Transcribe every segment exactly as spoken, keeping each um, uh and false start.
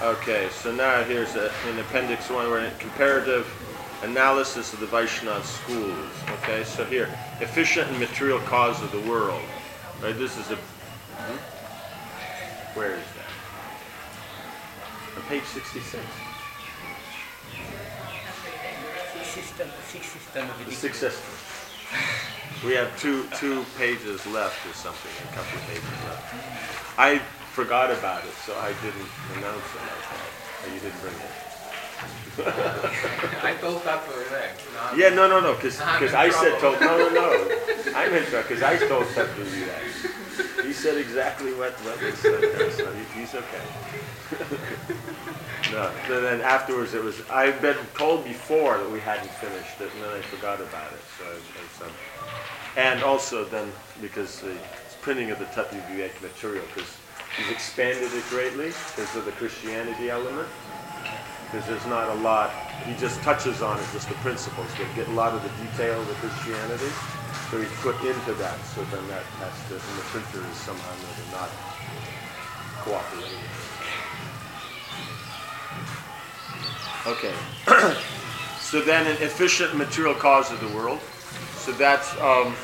Okay, so now here's a, in Appendix one, we're in comparative analysis of the Vaishnava schools. Okay, so here, efficient and material cause of the world. Right, this is a, hmm? Where is that? On page sixty-six. System, six system of The six systems. We have two two pages left or something, a couple of pages left. I forgot about it, so I didn't announce it like that. Oh, you didn't bring it. I told that for that. Yeah, no, no, no, because I said told, no, no, no. I'm in trouble, because I told Ted to do that. He said exactly what, what was said there, so he, he's okay. No, so then afterwards it was, I've been told before that we hadn't finished it, and then I forgot about it. So, I, I, so. And also then, because the printing of the Tattva Vivek material, because he's expanded it greatly because of the Christianity element. Because there's not a lot, he just touches on it, just the principles, but get a lot of the detail of the Christianity. So he's put into that, so then that has to, and the printer is somehow or another not cooperating. Okay. So then an efficient material cause of the world. So that's um,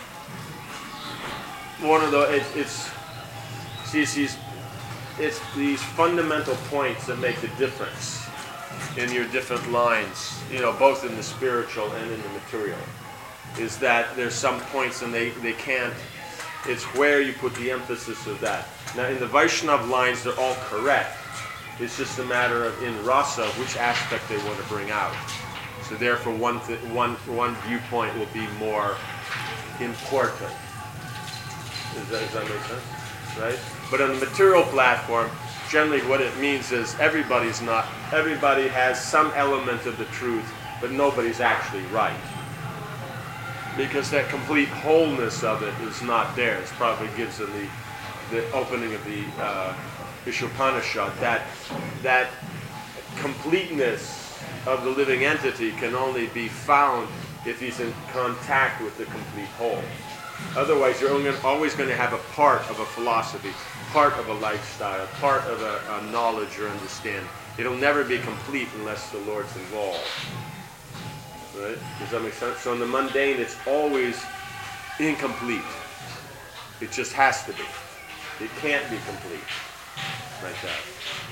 one of the, it, it's, see, it's these, it's these fundamental points that make the difference in your different lines, you know, both in the spiritual and in the material, is that there's some points and they, they can't, it's where you put the emphasis of that. Now in the Vaishnava lines, they're all correct. It's just a matter of, in rasa, which aspect they want to bring out. So therefore one, th- one, one viewpoint will be more important. Does that, does that make sense? Right? But on the material platform, generally what it means is everybody's not, everybody has some element of the truth, but nobody's actually right. Because that complete wholeness of it is not there. It probably gives in the, the opening of the uh, Ishopanishad, that, that completeness of the living entity can only be found if he's in contact with the complete whole. Otherwise, you're only, always going to have a part of a philosophy, part of a lifestyle, part of a, a knowledge or understanding. It'll never be complete unless the Lord's involved. Right? Does that make sense? So in the mundane, it's always incomplete. It just has to be. It can't be complete. Like that.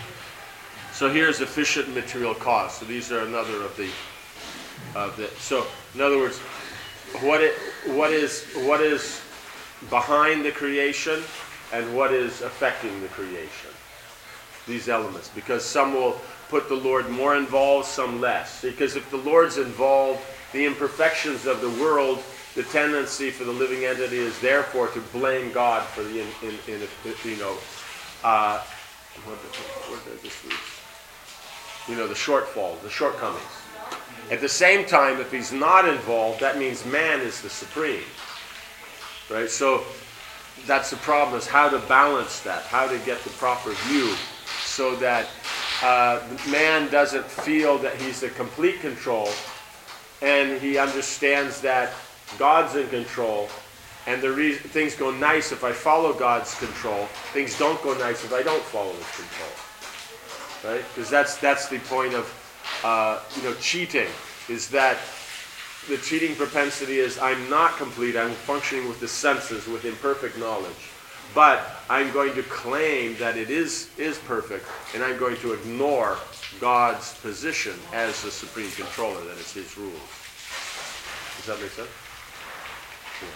So here's efficient material cause. So these are another of the, of the. So in other words, what it, what is what is behind the creation, and what is affecting the creation. These elements, because some will put the Lord more involved, some less. Because if the Lord's involved, the imperfections of the world, the tendency for the living entity is therefore to blame God for the, in, in, in, you know, uh, what, what did this read? You know, the shortfall, the shortcomings. At the same time, if he's not involved, that means man is the supreme. Right? So that's the problem, is how to balance that, how to get the proper view so that uh, man doesn't feel that he's in complete control, and he understands that God's in control, and the reason things go nice if I follow God's control, things don't go nice if I don't follow his control. Right? Because that's that's the point of uh, you know, cheating, is that the cheating propensity is I'm not complete, I'm functioning with the senses, with imperfect knowledge. But I'm going to claim that it is, is perfect, and I'm going to ignore God's position as the supreme controller, that it's his rules. Does that make sense? Yeah.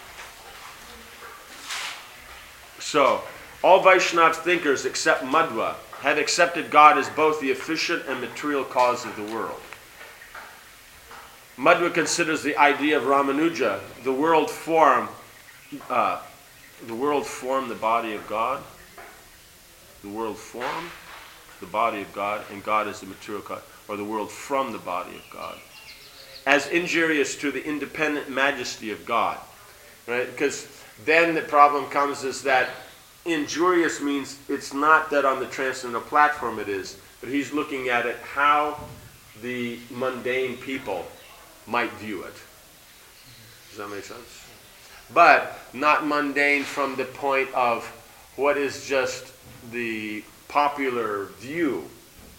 So, all Vaishnava thinkers except Madhva have accepted God as both the efficient and material cause of the world. Madhva considers the idea of Ramanuja, the world form, uh, the world form the body of God, the world form the body of God, and God is the material cause, or the world from the body of God, as injurious to the independent majesty of God. Right? Because then the problem comes is that injurious means it's not that on the transcendental platform it is, but he's looking at it how the mundane people might view it. Does that make sense? But not mundane from the point of what is just the popular view,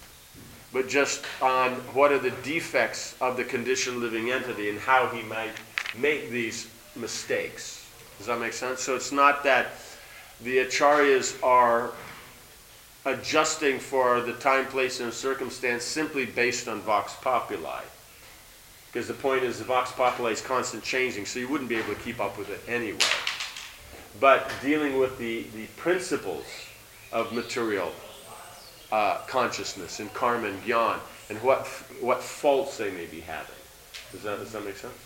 but just on what are the defects of the conditioned living entity and how he might make these mistakes. Does that make sense? So it's not that the acharyas are adjusting for the time, place, and circumstance simply based on vox populi. Because the point is the vox populi is constant changing, so you wouldn't be able to keep up with it anyway. But dealing with the, the principles of material uh, consciousness and karma and gyan, and what what faults they may be having. Does that, does that make sense?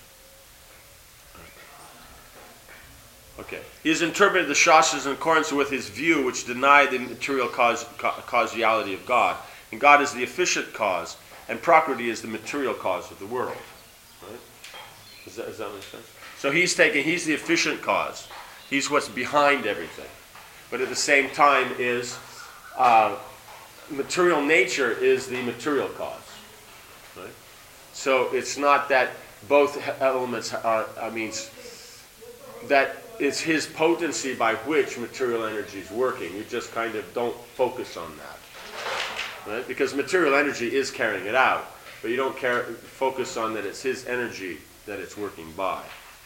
Okay. He has interpreted the Shastras in accordance with his view, which denied the material cause, ca- causality of God. And God is the efficient cause, and Prakriti is the material cause of the world. Right? Does that, does that make sense? So he's taking, he's the efficient cause. He's what's behind everything. But at the same time is, uh, material nature is the material cause. Right? So it's not that both elements are, I mean, that it's his potency by which material energy is working. You just kind of don't focus on that. Right? Because material energy is carrying it out, but you don't care, focus on that it's his energy that it's working by.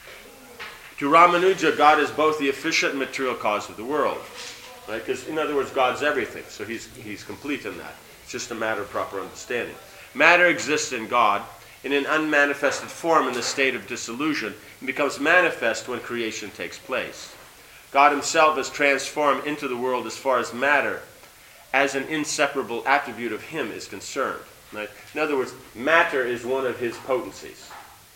To Ramanuja, God is both the efficient and material cause of the world. Right? Because in other words, God's everything, so he's, he's complete in that. It's just a matter of proper understanding. Matter exists in God in an unmanifested form in the state of dissolution and becomes manifest when creation takes place. God himself is transformed into the world as far as matter as an inseparable attribute of him is concerned. Right? In other words, matter is one of his potencies.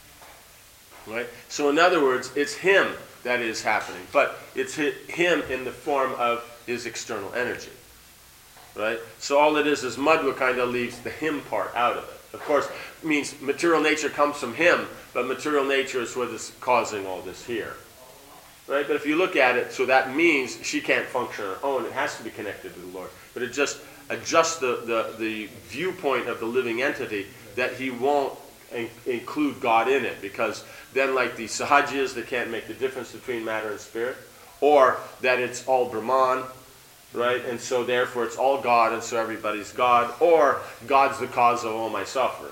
Right? So in other words, it's him that is happening, but it's him in the form of his external energy. Right? So all it is is Madhva kind of leaves the him part out of it. Of course, it means material nature comes from him, but material nature is what is causing all this here. Right? But if you look at it, so that means she can't function on her own. It has to be connected to the Lord. But it just adjusts the, the, the viewpoint of the living entity that he won't in, include God in it. Because then like the Sahajiyas, they can't make the difference between matter and spirit. Or that it's all Brahman. Right? And so therefore it's all God, and so everybody's God. Or God's the cause of all my suffering.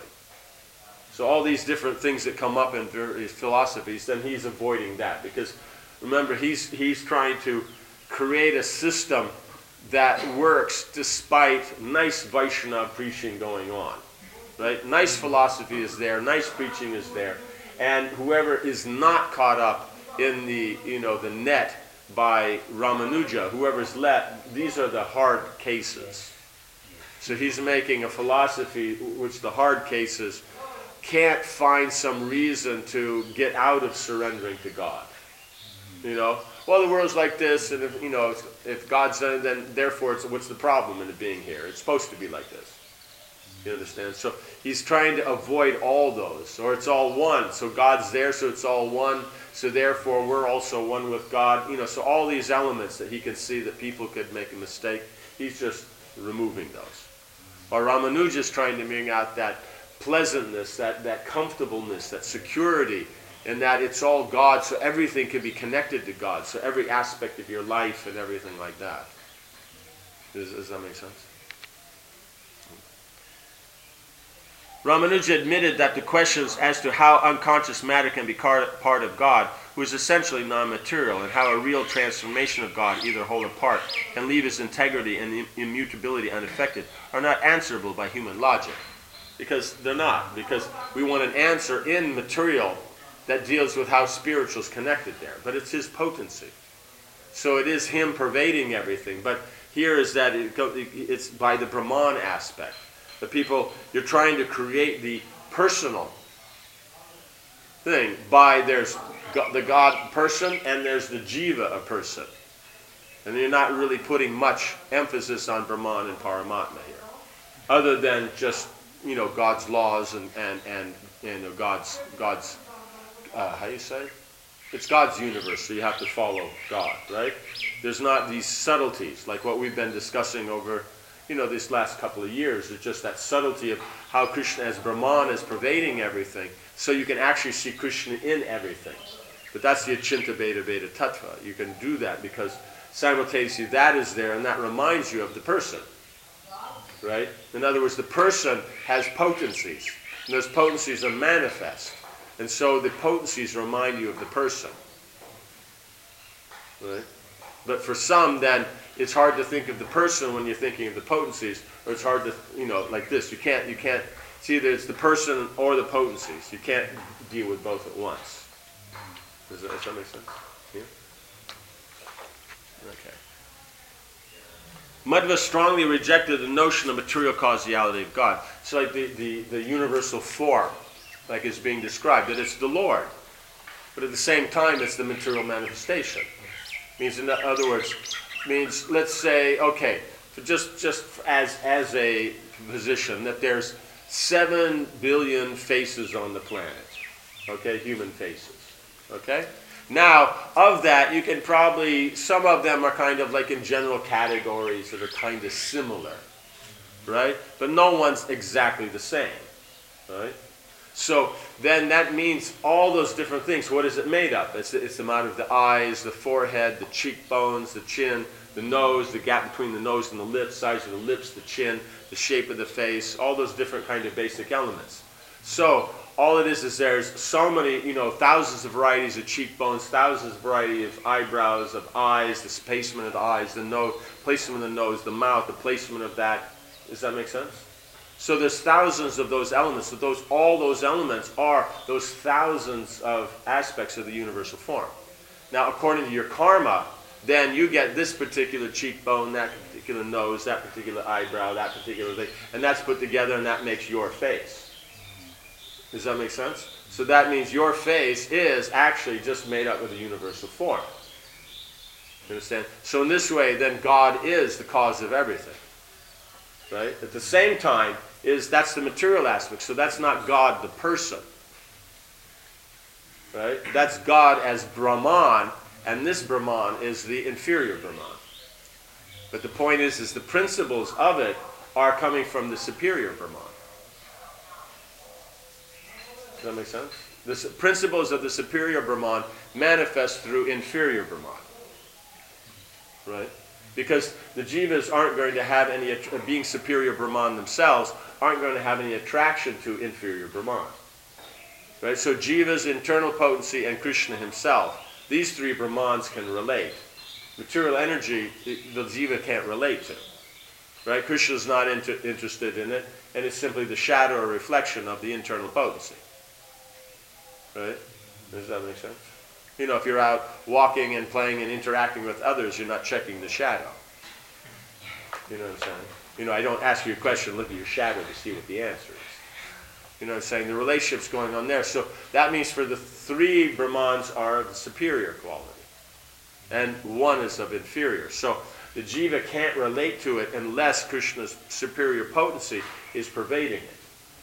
So all these different things that come up in various philosophies, then he's avoiding that. Because remember, he's, he's trying to create a system that works despite nice Vaishnava preaching going on. Right? Nice philosophy is there, nice preaching is there. And whoever is not caught up in the, you know, the net by Ramanuja, whoever's let, these are the hard cases. So he's making a philosophy which the hard cases can't find some reason to get out of surrendering to God. You know, well, the world's like this, and if, you know, if, if God's done it, then therefore, it's, what's the problem in it being here? It's supposed to be like this. You understand? So he's trying to avoid all those, or it's all one. So God's there, so it's all one. So therefore, we're also one with God. You know, so all these elements that he can see that people could make a mistake, he's just removing those. While Ramanuja is trying to bring out that pleasantness, that, that comfortableness, that security, and that it's all God, so everything can be connected to God. So every aspect of your life and everything like that. Does, does that make sense? Ramanuja admitted that the questions as to how unconscious matter can be part of God, who is essentially non-material, and how a real transformation of God, either whole or part, can leave his integrity and immutability unaffected, are not answerable by human logic. Because they're not. Because we want an answer in material that deals with how spiritual is connected there. But it's his potency. So it is him pervading everything. But here is that it go, it's by the Brahman aspect. The people, you're trying to create the personal thing by there's the God person and there's the Jiva, a person. And you're not really putting much emphasis on Brahman and Paramatma here. Other than just, you know, God's laws and, and, and, and you know, God's, God's uh, how do you say? It's God's universe, so you have to follow God, right? There's not these subtleties like what we've been discussing over, you know, this last couple of years. It's just that subtlety of how Krishna as Brahman is pervading everything, so you can actually see Krishna in everything. But that's the Achinta Bheda Bheda Tattva. You can do that because simultaneously that is there, and that reminds you of the person. right? In other words, the person has potencies, and those potencies are manifest. And so the potencies remind you of the person, right? But for some, then, it's hard to think of the person when you're thinking of the potencies, or it's hard to, you know, like this. You can't, you can't, it's either it's the person or the potencies. You can't deal with both at once. Does that, does that make sense? Yeah? Okay. Madhva strongly rejected the notion of material causality of God. It's like the, the, the universal form, like is being described, that it's the Lord. But at the same time, it's the material manifestation. Means, in other words, means, let's say, okay, so just, just as, as a position, that there's seven billion faces on the planet. Okay, human faces. Okay? Now, of that, you can probably, some of them are kind of like in general categories that are kind of similar, right? But no one's exactly the same, right? So then that means all those different things, what is it made of? It's, it's the amount of the eyes, the forehead, the cheekbones, the chin, the nose, the gap between the nose and the lips, size of the lips, the chin, the shape of the face, all those different kind of basic elements. So all it is is there's so many, you know, thousands of varieties of cheekbones, thousands of varieties of eyebrows, of eyes, the placement of the eyes, the nose, placement of the nose, the mouth, the placement of that. Does that make sense? So there's thousands of those elements. So those, all those elements are those thousands of aspects of the universal form. Now, according to your karma, then you get this particular cheekbone, that particular nose, that particular eyebrow, that particular thing, and that's put together and that makes your face. Does that make sense? So that means your face is actually just made up of the universal form. You understand? So in this way, then God is the cause of everything. Right? At the same time, is that's the material aspect. So that's not God the person. Right? That's God as Brahman, and this Brahman is the inferior Brahman. But the point is, is the principles of it are coming from the superior Brahman. Does that make sense? The principles of the superior Brahman manifest through inferior Brahman. Right? Because the jivas aren't going to have any, being superior Brahman themselves, aren't going to have any attraction to inferior Brahman. Right? So jiva's internal potency and Krishna himself, these three Brahmans can relate. Material energy, the, the jiva can't relate to. Right? Krishna's not inter, interested in it, and it's simply the shadow or reflection of the internal potency. Right? Does that make sense? You know, if you're out walking and playing and interacting with others, you're not checking the shadow. You know what I'm saying? You know, I don't ask you a question, look at your shadow to see what the answer is. You know what I'm saying? The relationship's going on there. So that means for the three Brahmans are of superior quality. And one is of inferior. So the jiva can't relate to it unless Krishna's superior potency is pervading it.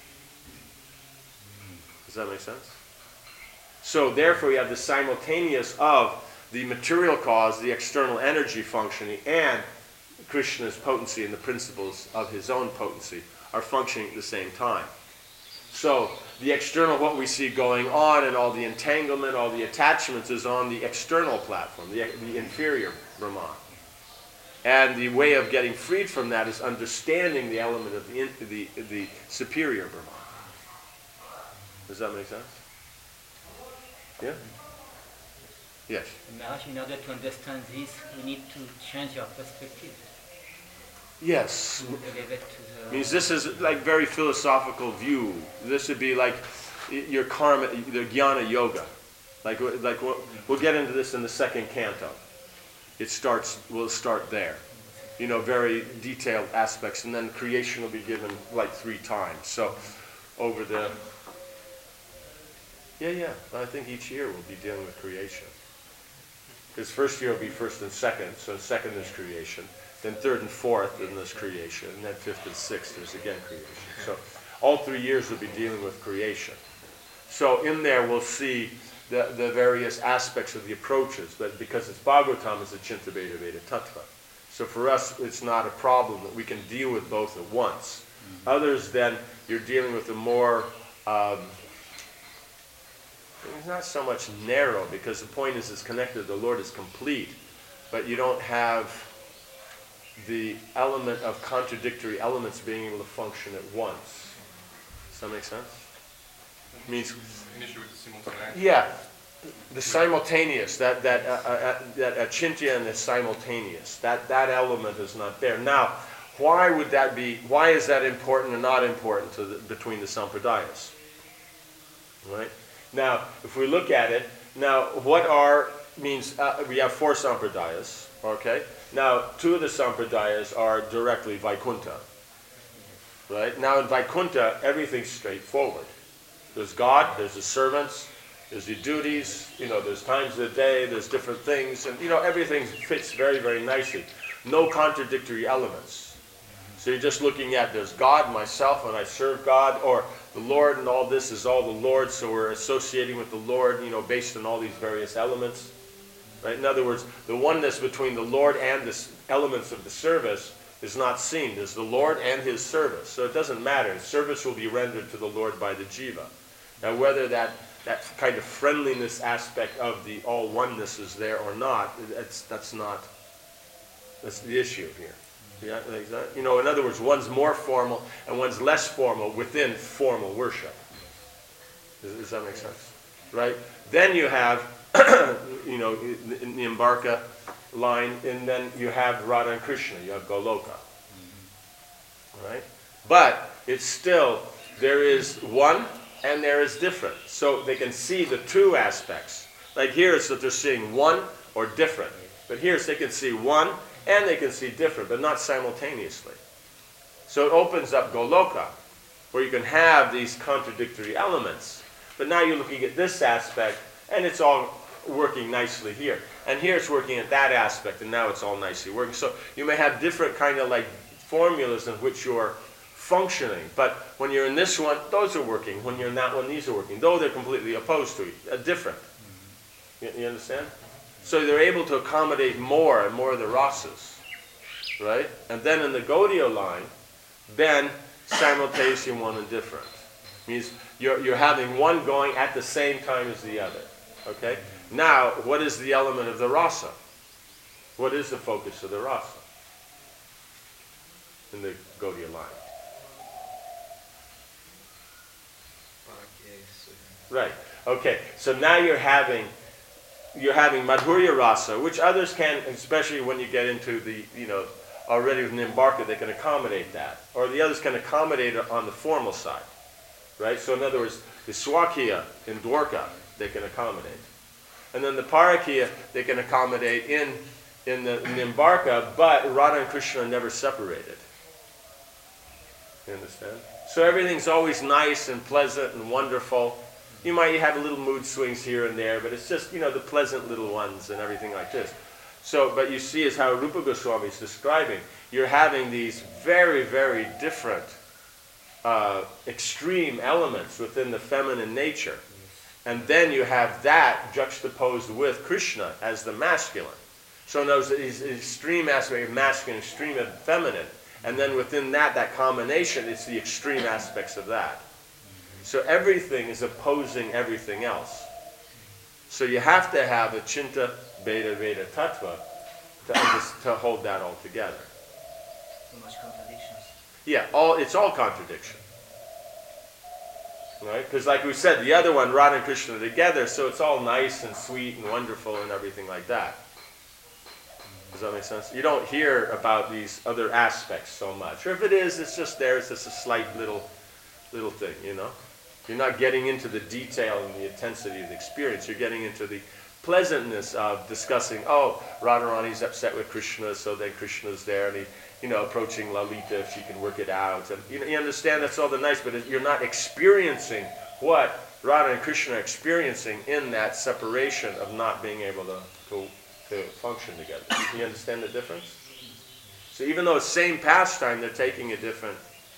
Does that make sense? So therefore you have the simultaneous of the material cause, the external energy functioning, and Krishna's potency and the principles of his own potency are functioning at the same time. So the external, what we see going on and all the entanglement, all the attachments is on the external platform, the, the inferior Brahman. And the way of getting freed from that is understanding the element of the, the, the superior Brahman. Does that make sense? Yeah? Yes? Maharaj, in order to understand this, we need to change our perspective. Yes. Elevate to the... Means this is like very philosophical view. This would be like your karma, the jnana yoga. Like, like we'll, we'll get into this in the second canto. It starts, we'll start there. You know, very detailed aspects. And then creation will be given like three times. So over the... Yeah, yeah. I think each year we'll be dealing with creation. Because first year will be first and second, so second is creation. Then third and fourth, then there's creation. And then fifth and sixth, there's again creation. So all three years we'll be dealing with creation. So in there we'll see the, the various aspects of the approaches, but because it's Bhagavatam, it's a Chinta Veda Veda Tattva. So for us, it's not a problem that we can deal with both at once. Mm-hmm. Others, then, you're dealing with a more... Um, It's not so much narrow, because the point is it's connected. The Lord is complete, but you don't have, the element of contradictory elements being able to function at once. Does that make sense? It means An issue with the simultaneity. yeah, the simultaneous, that that uh, uh, that achintya and the simultaneous, that that element is not there. Now, why would that be? Why is that important and not important to the, between the sampradayas? Right. Now, if we look at it, now what are means uh, we have four sampradayas. Okay. Now, two of the sampradayas are directly Vaikuntha. Right. Now, in Vaikuntha, everything's straightforward. There's God. There's the servants. There's your duties, you know, there's times of the day, there's different things, and, you know, everything fits very, very nicely. No contradictory elements. So you're just looking at, there's God, myself, and I serve God, or the Lord, and all this is all the Lord, so we're associating with the Lord, you know, based on all these various elements. Right? In other words, the oneness between the Lord and the elements of the service is not seen. There's the Lord and his service. So it doesn't matter. Service will be rendered to the Lord by the jiva. Now, whether that that kind of friendliness aspect of the all oneness is there or not, that's, that's not, that's the issue here. Yeah, like that. You know, in other words, one's more formal and one's less formal within formal worship. Does, does that make sense? Right? Then you have, you know, in the Embarka line, and then you have Radha and Krishna, you have Goloka. Right? But it's still, there is one, and there is different. So they can see the two aspects. Like here it's that they're seeing one or different. But here it's they can see one and they can see different, but not simultaneously. So it opens up Goloka, where you can have these contradictory elements. But now you're looking at this aspect, and it's all working nicely here. And here it's working at that aspect, and now it's all nicely working. So you may have different kind of like formulas in which you're functioning, but when you're in this one, those are working. When you're in that one, these are working. Though they're completely opposed to each other, different. You, you understand? So they're able to accommodate more and more of the rasas, right? And then in the Gaudiya line, then simultaneously one and different. Means you're, you're having one going at the same time as the other, okay? Now, what is the element of the rasa? What is the focus of the rasa in the Gaudiya line? Right. Okay. So now you're having you're having Madhurya Rasa, which others can, especially when you get into the, you know, already with Nimbarka, they can accommodate that. Or the others can accommodate it on the formal side. Right? So in other words, the Swakiya in Dwarka, they can accommodate. And then the Parakiya, they can accommodate in in the Nimbarka, but Radha and Krishna are never separated. You understand? So everything's always nice and pleasant and wonderful. You might have a little mood swings here and there, but it's just, you know, the pleasant little ones and everything like this. So, but you see is how Rupa Goswami is describing. You're having these very, very different uh, extreme elements within the feminine nature. And then you have that juxtaposed with Krishna as the masculine. So those these extreme aspects of masculine, extreme of feminine. And then within that, that combination, it's the extreme aspects of that. So everything is opposing everything else. So you have to have a Chinta Beta Veda Tattva to, under- to hold that all together. So much contradictions. Yeah, all it's all contradiction. Right? Because like we said, the other one, Radha and Krishna together, so it's all nice and sweet and wonderful and everything like that. Does that make sense? You don't hear about these other aspects so much. Or if it is, it's just there, it's just a slight little little thing, you know? You're not getting into the detail and the intensity of the experience. You're getting into the pleasantness of discussing, oh, Radharani's upset with Krishna, so then Krishna's there, and he, you know, approaching Lalita if she can work it out. And you know, you understand that's all the nice, but you're not experiencing what Radha and Krishna are experiencing in that separation of not being able to, to, to function together. You understand the difference? So even though it's same pastime, they're taking a different.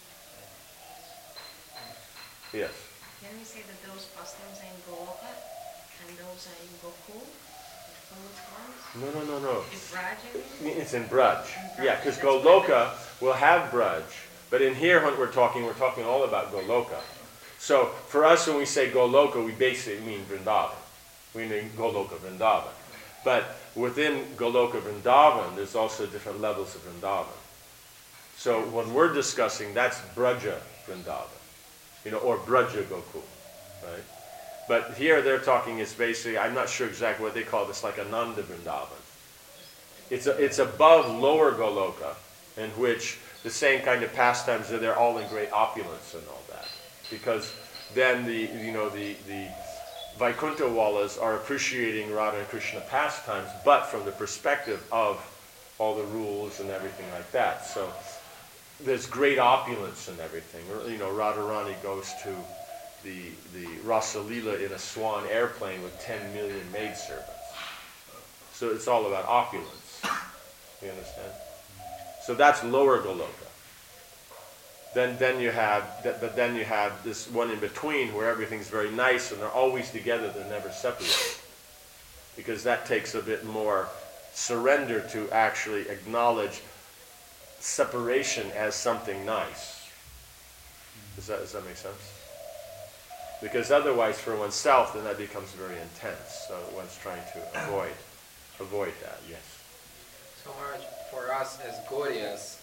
Yes. Can we say that those pastimes are in Goloka and those are in Gokul? The fourth ones? No, no, no, no. Is Braj in it? It's in Braj. In Braj, Yeah, because that's what I Goloka will have Braj. But in here, when we're talking, we're talking all about Goloka. So for us, when we say Goloka, we basically mean Vrindavan. We mean Goloka Vrindavan. But within Goloka Vrindavan, there's also different levels of Vrindavan. So when we're discussing, that's Braja Vrindavan, you know, or Braja Gokul, right? But here they're talking is basically, I'm not sure exactly what they call this, like Ananda Vrindavan. It's, a, it's above lower Goloka, in which the same kind of pastimes are there, all in great opulence and all that. Because then the, you know, the, the Vaikuntha Wallas are appreciating Radha and Krishna pastimes, but from the perspective of all the rules and everything like that. So there's great opulence and everything. You know, Radharani goes to the, the Rasa Leela in a swan airplane with ten million maidservants. So it's all about opulence. You understand? So that's lower Goloka. Then, then you have, but then you have this one in between where everything's very nice and they're always together, they're never separated. Because that takes a bit more surrender to actually acknowledge separation as something nice. Does that, does that make sense? Because otherwise for oneself, then that becomes very intense. So one's trying to avoid, avoid that, yes. So Maharaj, for us as Gaurias,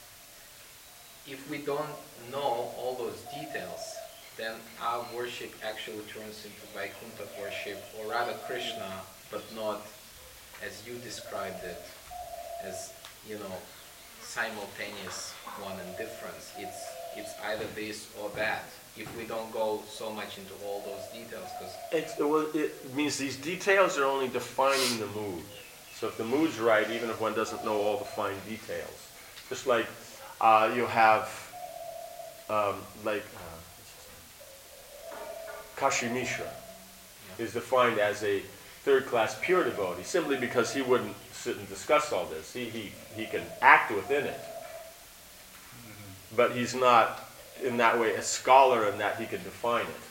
if we don't know all those details, then our worship actually turns into Vaikuntha worship or Radha Krishna, but not as you described it, as, you know, simultaneous one and difference. It's, it's either this or that, if we don't go so much into all those details. Because It's, it, well, it means these details are only defining the mood. So if the mood's right, even if one doesn't know all the fine details. Just like uh, you have, um, like, uh, Kashi Mishra is defined as a third-class pure devotee, simply because he wouldn't sit and discuss all this. He, he, he can act within it. But he's not, in that way, a scholar in that he can define it.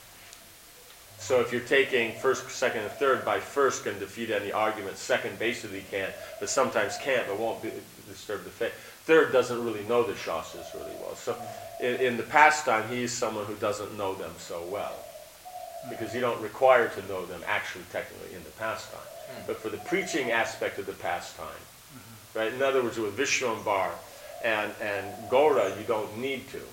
So if you're taking first, second, and third, by first can defeat any argument, second basically can, but sometimes can't, but won't be, disturb the faith. Third doesn't really know the Shastras really well. So in, in the pastime, he's someone who doesn't know them so well, because you don't require to know them actually technically in the pastime. Mm. But for the preaching aspect of the pastime, mm-hmm. right? In other words, with Vishwambar and, and Gaura, you don't need to.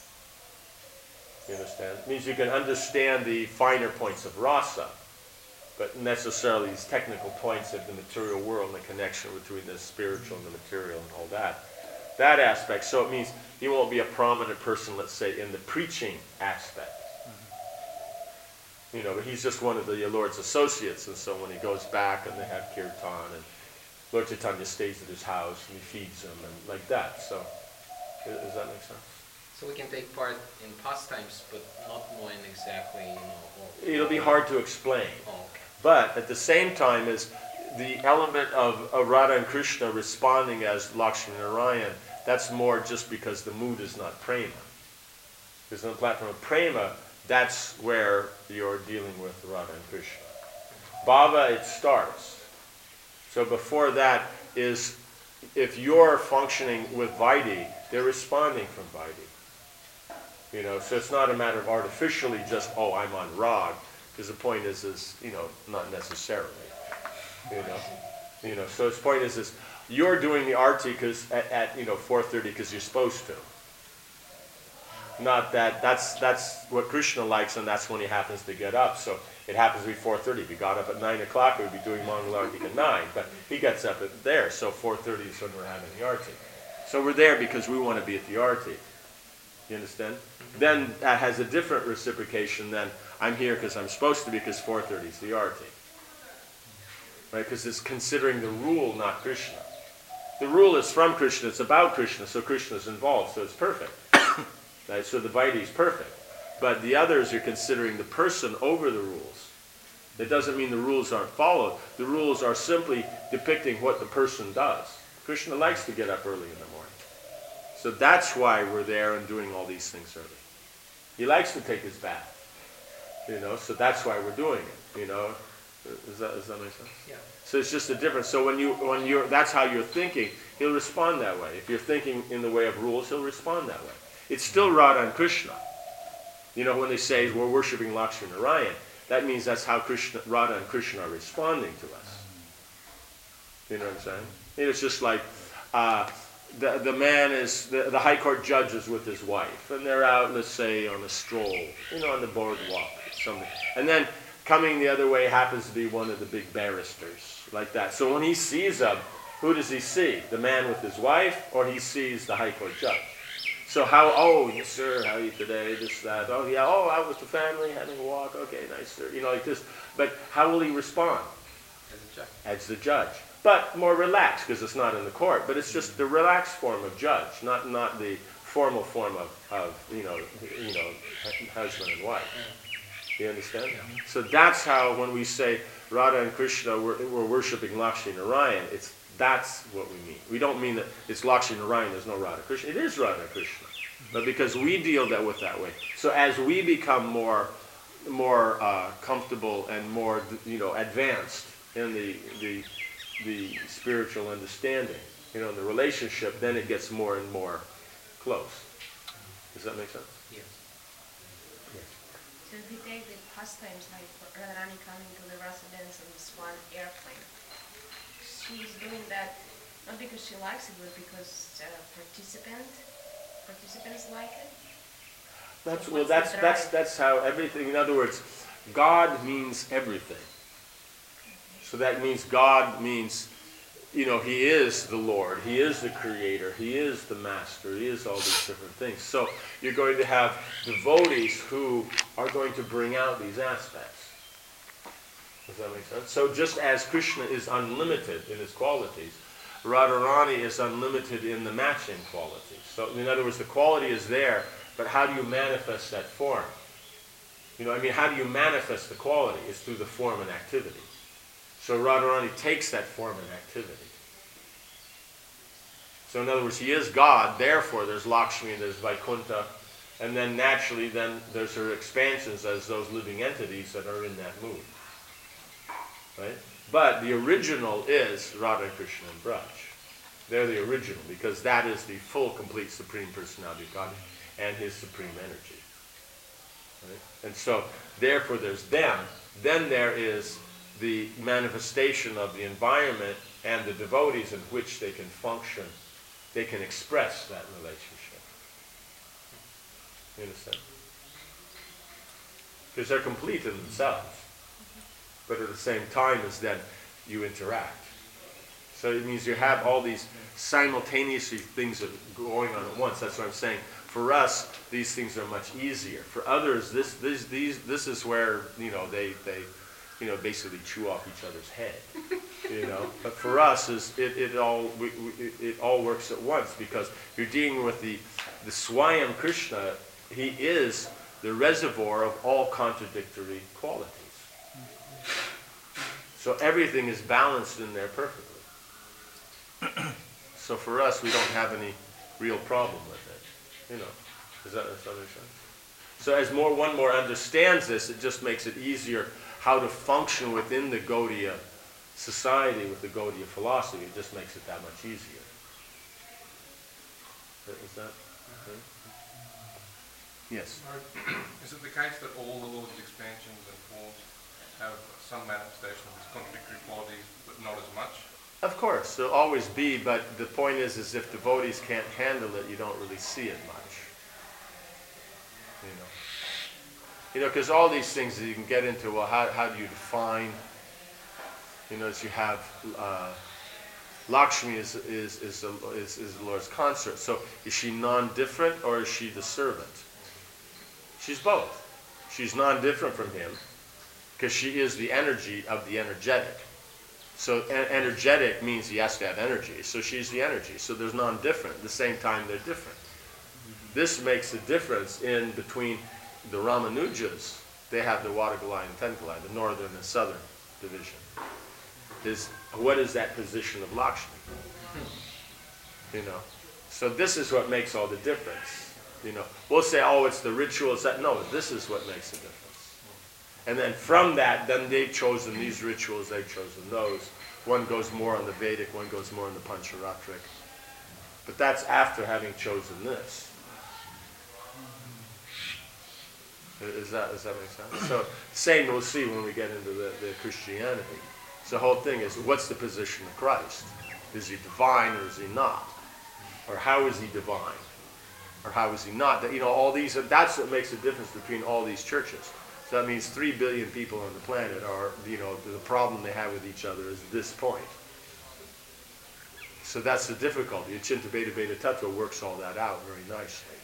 You understand? It means you can understand the finer points of rasa, but necessarily these technical points of the material world and the connection between the spiritual and the material and all that. That aspect. So it means he won't be a prominent person, let's say, in the preaching aspect. Mm-hmm. You know, but he's just one of the Lord's associates, and so when he goes back and they have kirtan, and Lord Chaitanya stays at his house and he feeds them and like that. So, does that make sense? So we can take part in pastimes, but not knowing exactly, you know. Or, It'll be hard to explain. Oh, okay. But at the same time, is the element of, of Radha and Krishna responding as Lakshmi Narayan, that's more just because the mood is not prema. Because on the platform of prema, that's where you're dealing with Radha and Krishna. Bhava, it starts. So before that is, if you're functioning with Vaidhi, they're responding from Vaidhi. You know, so it's not a matter of artificially just, oh, I'm on Rag, because the point is, is, you know, not necessarily. You know, you know. So its point is, is you're doing the arti because at, at you know four thirty because you're supposed to. Not that that's that's what Krishna likes, and that's when he happens to get up. So it happens to be four thirty. If he got up at nine o'clock, we would be doing Mangalarti at nine. But he gets up at there, so four thirty is when we're having the arti. So we're there because we want to be at the arti. You understand? Mm-hmm. Then that has a different reciprocation than I'm here because I'm supposed to be because four thirty is the arti. Right? Because it's considering the rule, not Krishna. The rule is from Krishna, it's about Krishna, so Krishna is involved, so it's perfect. Right? So the Vaidhi is perfect. But the others, you're considering the person over the rules. It doesn't mean the rules aren't followed. The rules are simply depicting what the person does. Krishna likes to get up early in the morning. So that's why we're there and doing all these things early. He likes to take his bath. You know, so that's why we're doing it, you know. Does that, does that make sense? Yeah. So it's just a difference. So when you when you're that's how you're thinking, he'll respond that way. If you're thinking in the way of rules, he'll respond that way. It's still Radha and Krishna. You know, when they say we're worshiping Lakshmi Narayan, that means that's how Krishna, Radha and Krishna are responding to us. You know what I'm saying? You know, it's just like uh, the the man is the, the high court judge is with his wife, and they're out, let's say, on a stroll, you know, on the boardwalk, something, and then coming the other way happens to be one of the big barristers, like that. So when he sees them, who does he see? The man with his wife, or he sees the high court judge? So how, oh, yes, sir, how are you today, this, that, oh, yeah, oh, out with the family, having a walk, okay, nice, sir, you know, like this. But how will he respond? As a judge. As the judge. But more relaxed, because it's not in the court, but it's just the relaxed form of judge, not not the formal form of, of you know, you know, husband and wife. You understand? So that's how when we say Radha and Krishna, we're, we're worshiping Lakshmi Narayan, it's, that's what we mean. We don't mean that it's Lakshmi Narayan, there's no Radha Krishna. It is Radha Krishna. But because we deal that with that way. So as we become more more uh, comfortable and more, you know, advanced in the, the, the spiritual understanding, you know, in the relationship, then it gets more and more close. Does that make sense? Yes. So if we take the pastimes like Radharani coming to the residence on this one airplane, she's doing that not because she likes it, but because uh, participant participants like it. That's, So well, what's that's, the that's, drive? that's how everything, in other words, God means everything. So that means God means, you know, He is the Lord, He is the Creator, He is the Master, He is all these different things. So you're going to have devotees who are going to bring out these aspects. Does that make sense? So just as Krishna is unlimited in his qualities, Radharani is unlimited in the matching qualities. So in other words, the quality is there, but how do you manifest that form? You know, I mean, how do you manifest the quality? It's through the form and activity. So Radharani takes that form and activity. So in other words, he is God, therefore there's Lakshmi, there's Vaikuntha, and then naturally then there's her expansions as those living entities that are in that mood. Right? But the original is Radha, Krishna, and Braj. They're the original because that is the full, complete Supreme Personality of God and His Supreme Energy. Right? And so, therefore, there's them. Then there is the manifestation of the environment and the devotees in which they can function. They can express that relationship. You understand? Because they're complete in themselves. But at the same time as then you interact. So it means you have all these simultaneously things that are going on at once. That's what I'm saying. For us, these things are much easier. For others, this this these this is where, you know, they they you know basically chew off each other's head. You know. But for us, is it, it all we, we, it, it all works at once because you're dealing with the the Swayam Krishna. He is the reservoir of all contradictory qualities. So everything is balanced in there perfectly. So for us, we don't have any real problem with it. You know, does that, does that make sense? So as more one more understands this, it just makes it easier how to function within the Gaudiya society with the Gaudiya philosophy. It just makes it that much easier. Is that okay? Yes. Is it the case that all the laws of expansions and forms have some manifestation of its contradictory qualities, but not as much? Of course, there'll always be, but the point is, is if devotees can't handle it, you don't really see it much. You know, you know, because all these things that you can get into. Well, how how do you define? You know, as you have uh, Lakshmi is is is, the, is is the Lord's consort. So is she non-different or is she the servant? She's both. She's non-different from him because she is the energy of the energetic. So en energetic means he has to have energy. So she's the energy. So there's non-different. At the same time, they're different. This makes a difference in between the Ramanujas. They have the Vadagalai and Tengalai, the northern and southern division. Is what is that position of Lakshmi? You know. So this is what makes all the difference. You know, we'll say, oh, it's the rituals that. No, this is what makes the difference. And then from that, then they've chosen these rituals, they've chosen those. One goes more on the Vedic, one goes more on the Pancharatric. But that's after having chosen this. Is that, does that make sense? So, same we'll see when we get into the, the Christianity. So the whole thing is, what's the position of Christ? Is he divine or is he not? Or how is he divine? Or how is he not? That, you know, all these, that's what makes the difference between all these churches. So that means three billion people on the planet are, you know, the problem they have with each other is this point. So that's the difficulty. Achinta Beta Beta Tattva works all that out very nicely.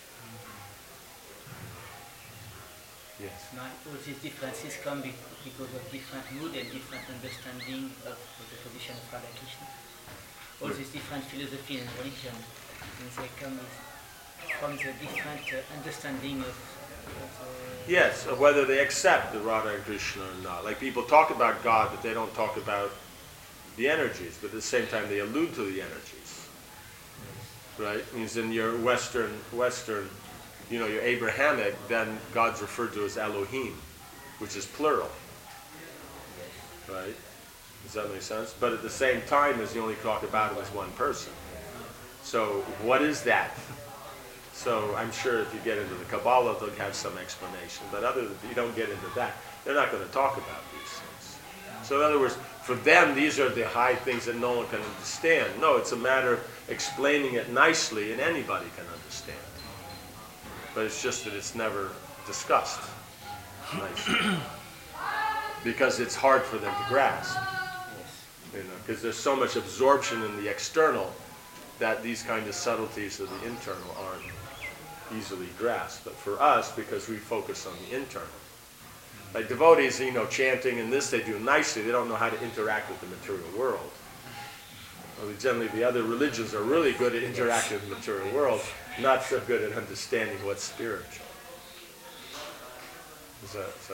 Yes. Now, all these differences come be- because of different mood and different understanding of the position of Radha Krishna. All these different philosophy and religion, and they come with, from the different uh, understanding of, of uh, Yes, of whether they accept the Radha and Krishna or not. Like people talk about God, but they don't talk about the energies, but at the same time they allude to the energies. Right? Means in your Western, Western, you know, your Abrahamic, then God's referred to as Elohim, which is plural. Right? Does that make sense? But at the same time as you only talk about him as one person. So what is that? So I'm sure if you get into the Kabbalah, they'll have some explanation. But other than you don't get into that, they're not going to talk about these things. So in other words, for them, these are the high things that no one can understand. No, it's a matter of explaining it nicely and anybody can understand. But it's just that it's never discussed nicely. Because it's hard for them to grasp. You know, because there's so much absorption in the external that these kind of subtleties of the internal aren't easily grasped. But for us, because we focus on the internal. Like devotees, you know, chanting and this they do nicely, they don't know how to interact with the material world. Well, generally the other religions are really good at interacting with the material world, not so good at understanding what's spiritual. Is that so?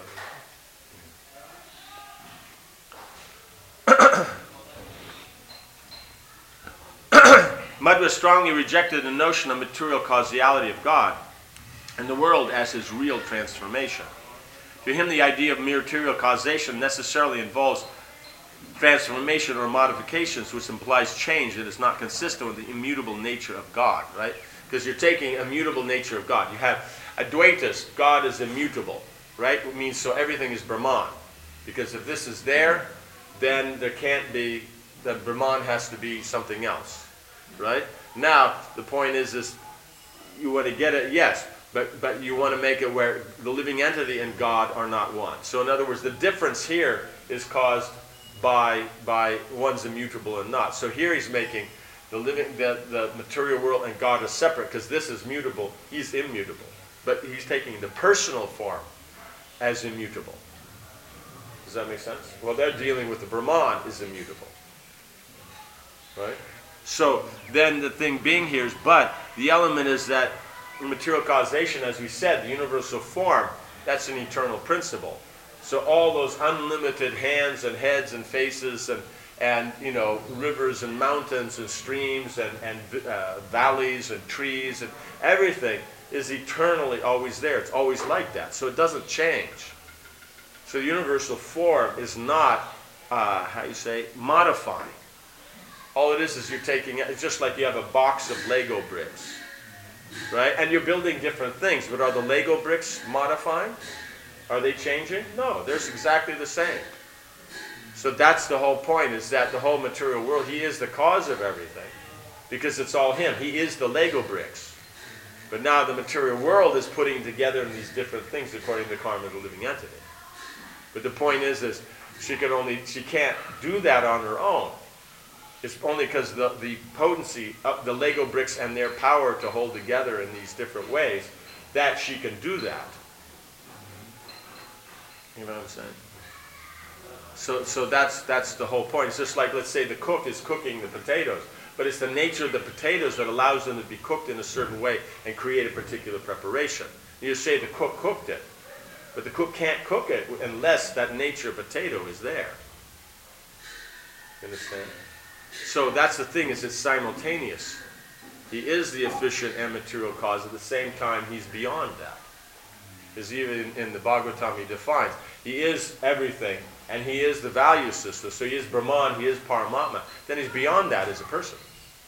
Madhva strongly rejected the notion of material causality of God and the world as his real transformation. To him, the idea of material causation necessarily involves transformation or modifications, which implies change that is not consistent with the immutable nature of God, right? Because you're taking immutable nature of God. You have Advaitas, God is immutable, right? It means so everything is Brahman. Because if this is there, then there can't be, the Brahman has to be something else, right? Now, the point is, is you want to get it, yes, but, but you want to make it where the living entity and God are not one. So in other words, the difference here is caused by, by one's immutable and not. So here he's making the living, the, the material world and God is separate because this is mutable, he's immutable. But he's taking the personal form as immutable. Does that make sense? Well, they're dealing with the Brahman is immutable. Right? So then the thing being here is, but the element is that material causation, as we said, the universal form, that's an eternal principle. So all those unlimited hands and heads and faces and, and you know, rivers and mountains and streams and, and uh, valleys and trees and everything is eternally always there. It's always like that. So it doesn't change. So the universal form is not, uh, how you say, modifying. All it is is you're taking, it's just like you have a box of Lego bricks, right? And you're building different things, but are the Lego bricks modifying? Are they changing? No, they're exactly the same. So that's the whole point, is that the whole material world, he is the cause of everything, because it's all him. He is the Lego bricks. But now the material world is putting together these different things according to the karma of the living entity. But the point is, is she can only, she can't do that on her own. It's only because the, the potency of the Lego bricks and their power to hold together in these different ways that she can do that. You know what I'm saying? So, so that's, that's the whole point. It's just like, let's say the cook is cooking the potatoes, but it's the nature of the potatoes that allows them to be cooked in a certain way and create a particular preparation. You just say the cook cooked it, but the cook can't cook it unless that nature of potato is there. You understand? So that's the thing, is it's simultaneous. He is the efficient and material cause. At the same time, he's beyond that. Because even in the Bhagavatam he defines, he is everything, and he is the value system. So he is Brahman, he is Paramatma. Then he's beyond that as a person.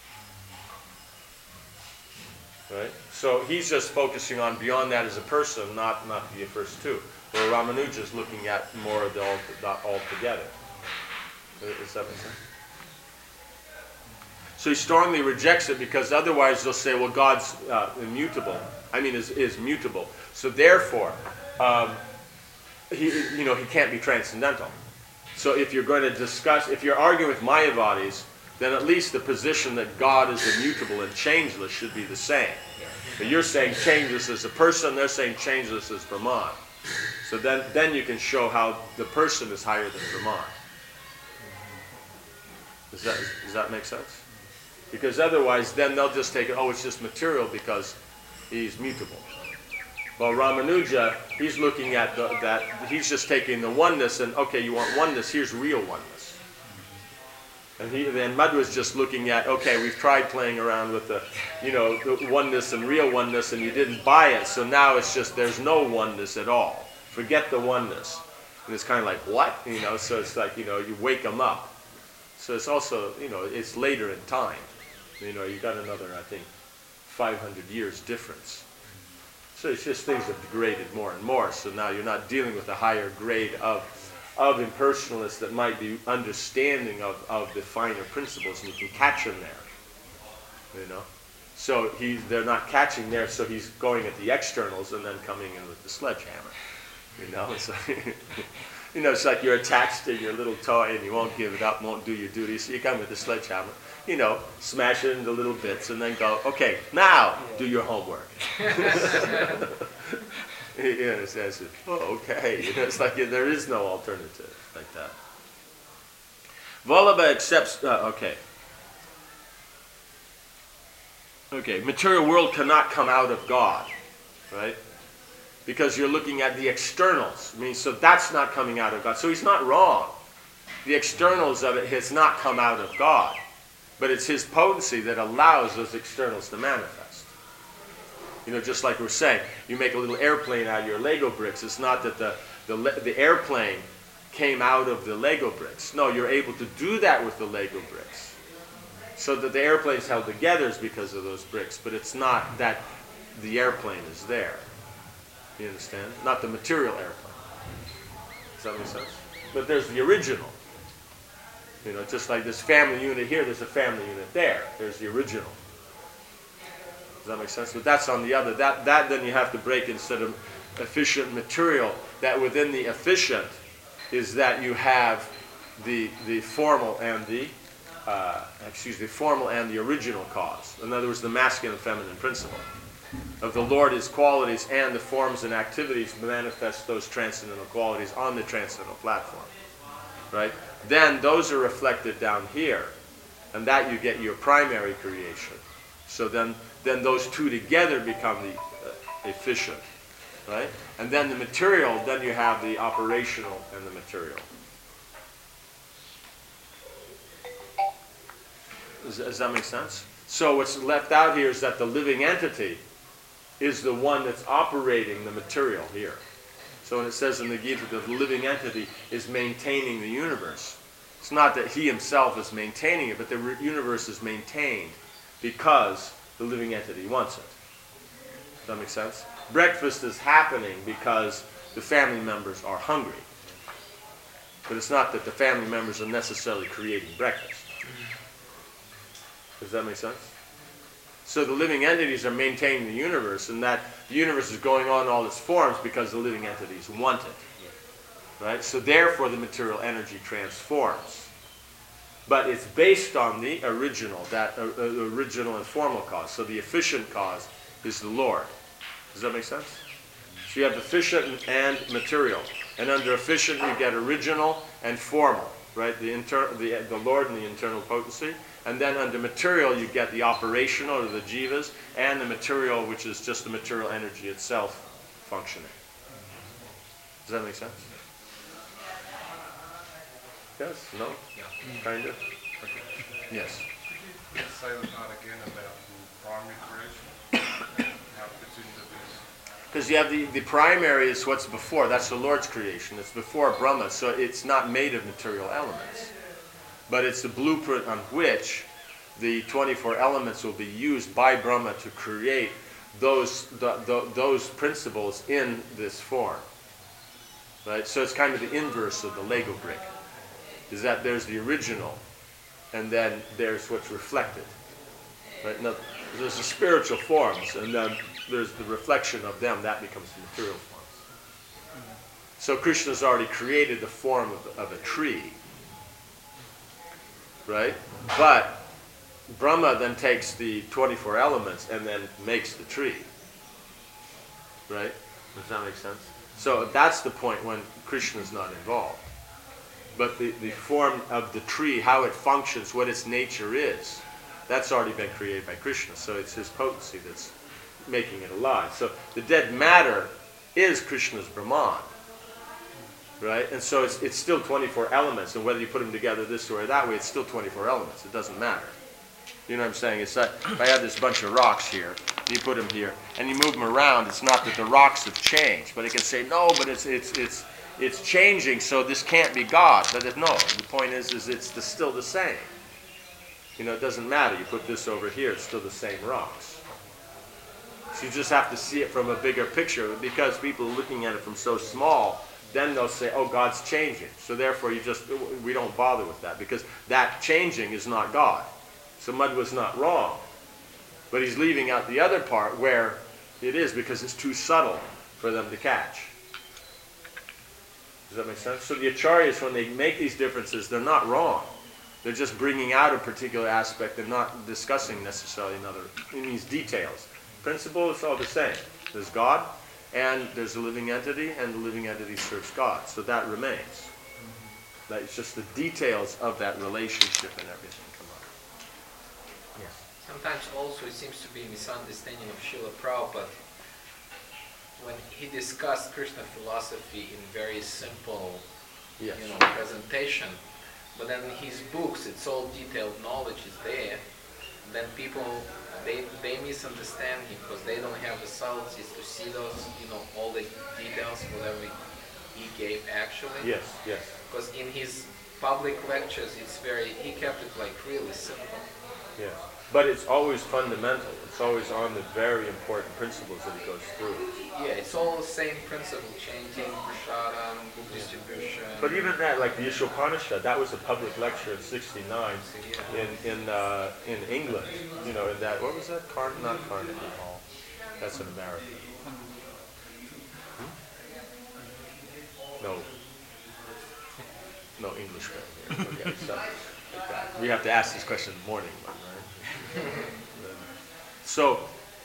Right? So he's just focusing on beyond that as a person, not, not the first two. Where Ramanuja is looking at more of the all, all together. Does that make sense? So he strongly rejects it because otherwise they'll say, well, God's uh, immutable. I mean, is, is mutable. So therefore, um, he, you know, he can't be transcendental. So if you're going to discuss, if you're arguing with Mayavadis, then at least the position that God is immutable and changeless should be the same. But you're saying changeless as a person, they're saying changeless as Brahman. So then, then you can show how the person is higher than Brahman. Does that, does that make sense? Because otherwise, then they'll just take it, oh, it's just material because he's mutable. Well, Ramanuja, he's looking at the, that, he's just taking the oneness and, okay, you want oneness, here's real oneness. And he, then Madhva is just looking at, okay, we've tried playing around with the, you know, the oneness and real oneness and you didn't buy it, so now it's just, there's no oneness at all. Forget the oneness. And it's kind of like, what? You know, so it's like, you know, you wake them up. So it's also, you know, it's later in time. You know, you've got another, I think, five hundred years difference. So it's just things have degraded more and more. So now you're not dealing with a higher grade of, of impersonalists that might be understanding of, of the finer principles, and you can catch them there. You know? So he, they're not catching there, so he's going at the externals and then coming in with the sledgehammer. You know? It's like, you know, it's like you're attached to your little toy and you won't give it up, won't do your duty, so you come with the sledgehammer. You know, smash it into little bits and then go, okay, now do your homework. You know, it says, oh, okay. You know, it's like there is no alternative like that. Vallabha accepts, uh, okay. Okay, material world cannot come out of God, right? Because you're looking at the externals. I mean, so that's not coming out of God. So he's not wrong. The externals of it has not come out of God. But it's his potency that allows those externals to manifest. You know, just like we're saying, you make a little airplane out of your Lego bricks. It's not that the, the, the airplane came out of the Lego bricks. No, you're able to do that with the Lego bricks. So that the airplane's held together is because of those bricks. But it's not that the airplane is there. You understand? Not the material airplane. Does that make sense? But there's the original. You know, just like this family unit here, there's a family unit there. There's the original. Does that make sense? But that's on the other. That, that then you have to break instead of efficient material. That within the efficient is that you have the, the formal and the, uh, excuse me, formal and the original cause. In other words, the masculine and feminine principle of the Lord, his qualities and the forms and activities manifest those transcendental qualities on the transcendental platform. Right? Then those are reflected down here, and that you get your primary creation. So then, then those two together become the uh, efficient, right? And then the material, then you have the operational and the material. Does, does that make sense? So what's left out here is that the living entity is the one that's operating the material here. So when it says in the Gita that the living entity is maintaining the universe, it's not that he himself is maintaining it, but the universe is maintained because the living entity wants it. Does that make sense? Breakfast is happening because the family members are hungry. But it's not that the family members are necessarily creating breakfast. Does that make sense? So the living entities are maintaining the universe, and that the universe is going on in all its forms because the living entities want it. Right? So therefore the material energy transforms. But it's based on the original, that uh, uh, original and formal cause. So the efficient cause is the Lord. Does that make sense? So you have efficient and material. And under efficient you get original and formal. Right? The, inter the, the Lord and the internal potency. And then under material, you get the operational, or the jivas, and the material, which is just the material energy itself functioning. Does that make sense? Yes? No? Yeah. Kind of? Okay. Yes. Let's say the part again about the primary creation, how it fits into this. Because you have the, the primary is what's before. That's the Lord's creation. It's before Brahma, so it's not made of material elements. But it's the blueprint on which the twenty-four elements will be used by Brahma to create those, the, the, those principles in this form. Right? So it's kind of the inverse of the Lego brick. is that there's the original, and then there's what's reflected. Right? Now, there's the spiritual forms, and then there's the reflection of them. That becomes the material forms. So Krishna's already created the form of, of a tree, right? But Brahma then takes the twenty-four elements and then makes the tree, right? Does that make sense? So that's the point when Krishna's not involved. But the, the form of the tree, how it functions, what its nature is, that's already been created by Krishna. So it's his potency that's making it alive. So the dead matter is Krishna's Brahman, right? And so it's, it's still twenty-four elements. And whether you put them together this way or that way, it's still twenty-four elements. It doesn't matter. You know what I'm saying? It's that if I have this bunch of rocks here, and you put them here, and you move them around, it's not that the rocks have changed. But it can say, no, but it's it's it's it's changing, so this can't be God. But it, no, the point is, is it's the, still the same. You know, it doesn't matter. You put this over here, it's still the same rocks. So you just have to see it from a bigger picture. Because people are looking at it from so small, then they'll say, oh, God's changing. So therefore, you just we don't bother with that, because that changing is not God. So Mud was not wrong. But he's leaving out the other part where it is, because it's too subtle for them to catch. Does that make sense? So the acharyas, when they make these differences, they're not wrong. They're just bringing out a particular aspect and not discussing necessarily another in these details. Principle is all the same. There's God, and there's a living entity, and the living entity serves God. So that remains. That it's just the details of that relationship and everything. Yes. Sometimes also it seems to be a misunderstanding of Srila Prabhupada when he discussed Krishna philosophy in very simple, Yes. you know, presentation. But then in his books, it's all detailed knowledge is there. Then people they they misunderstand him because they don't have the subtleties to see those, you know, all the details, whatever he gave actually. Yes, yes. Because in his public lectures, it's very he kept it like really simple. Yeah, but it's always fundamental. It's always on the very important principles that he goes through. Yeah, it's all the same principle: chanting, prasadam, book distribution. But even that, like the Ishopanishad, that was a public lecture in sixty-nine in in uh, in England. You know, in that what was that? Car not Carnegie Hall. That's in America. Hmm? No. No Englishman here. Okay, so like that. We have to ask this question in the morning, right? So,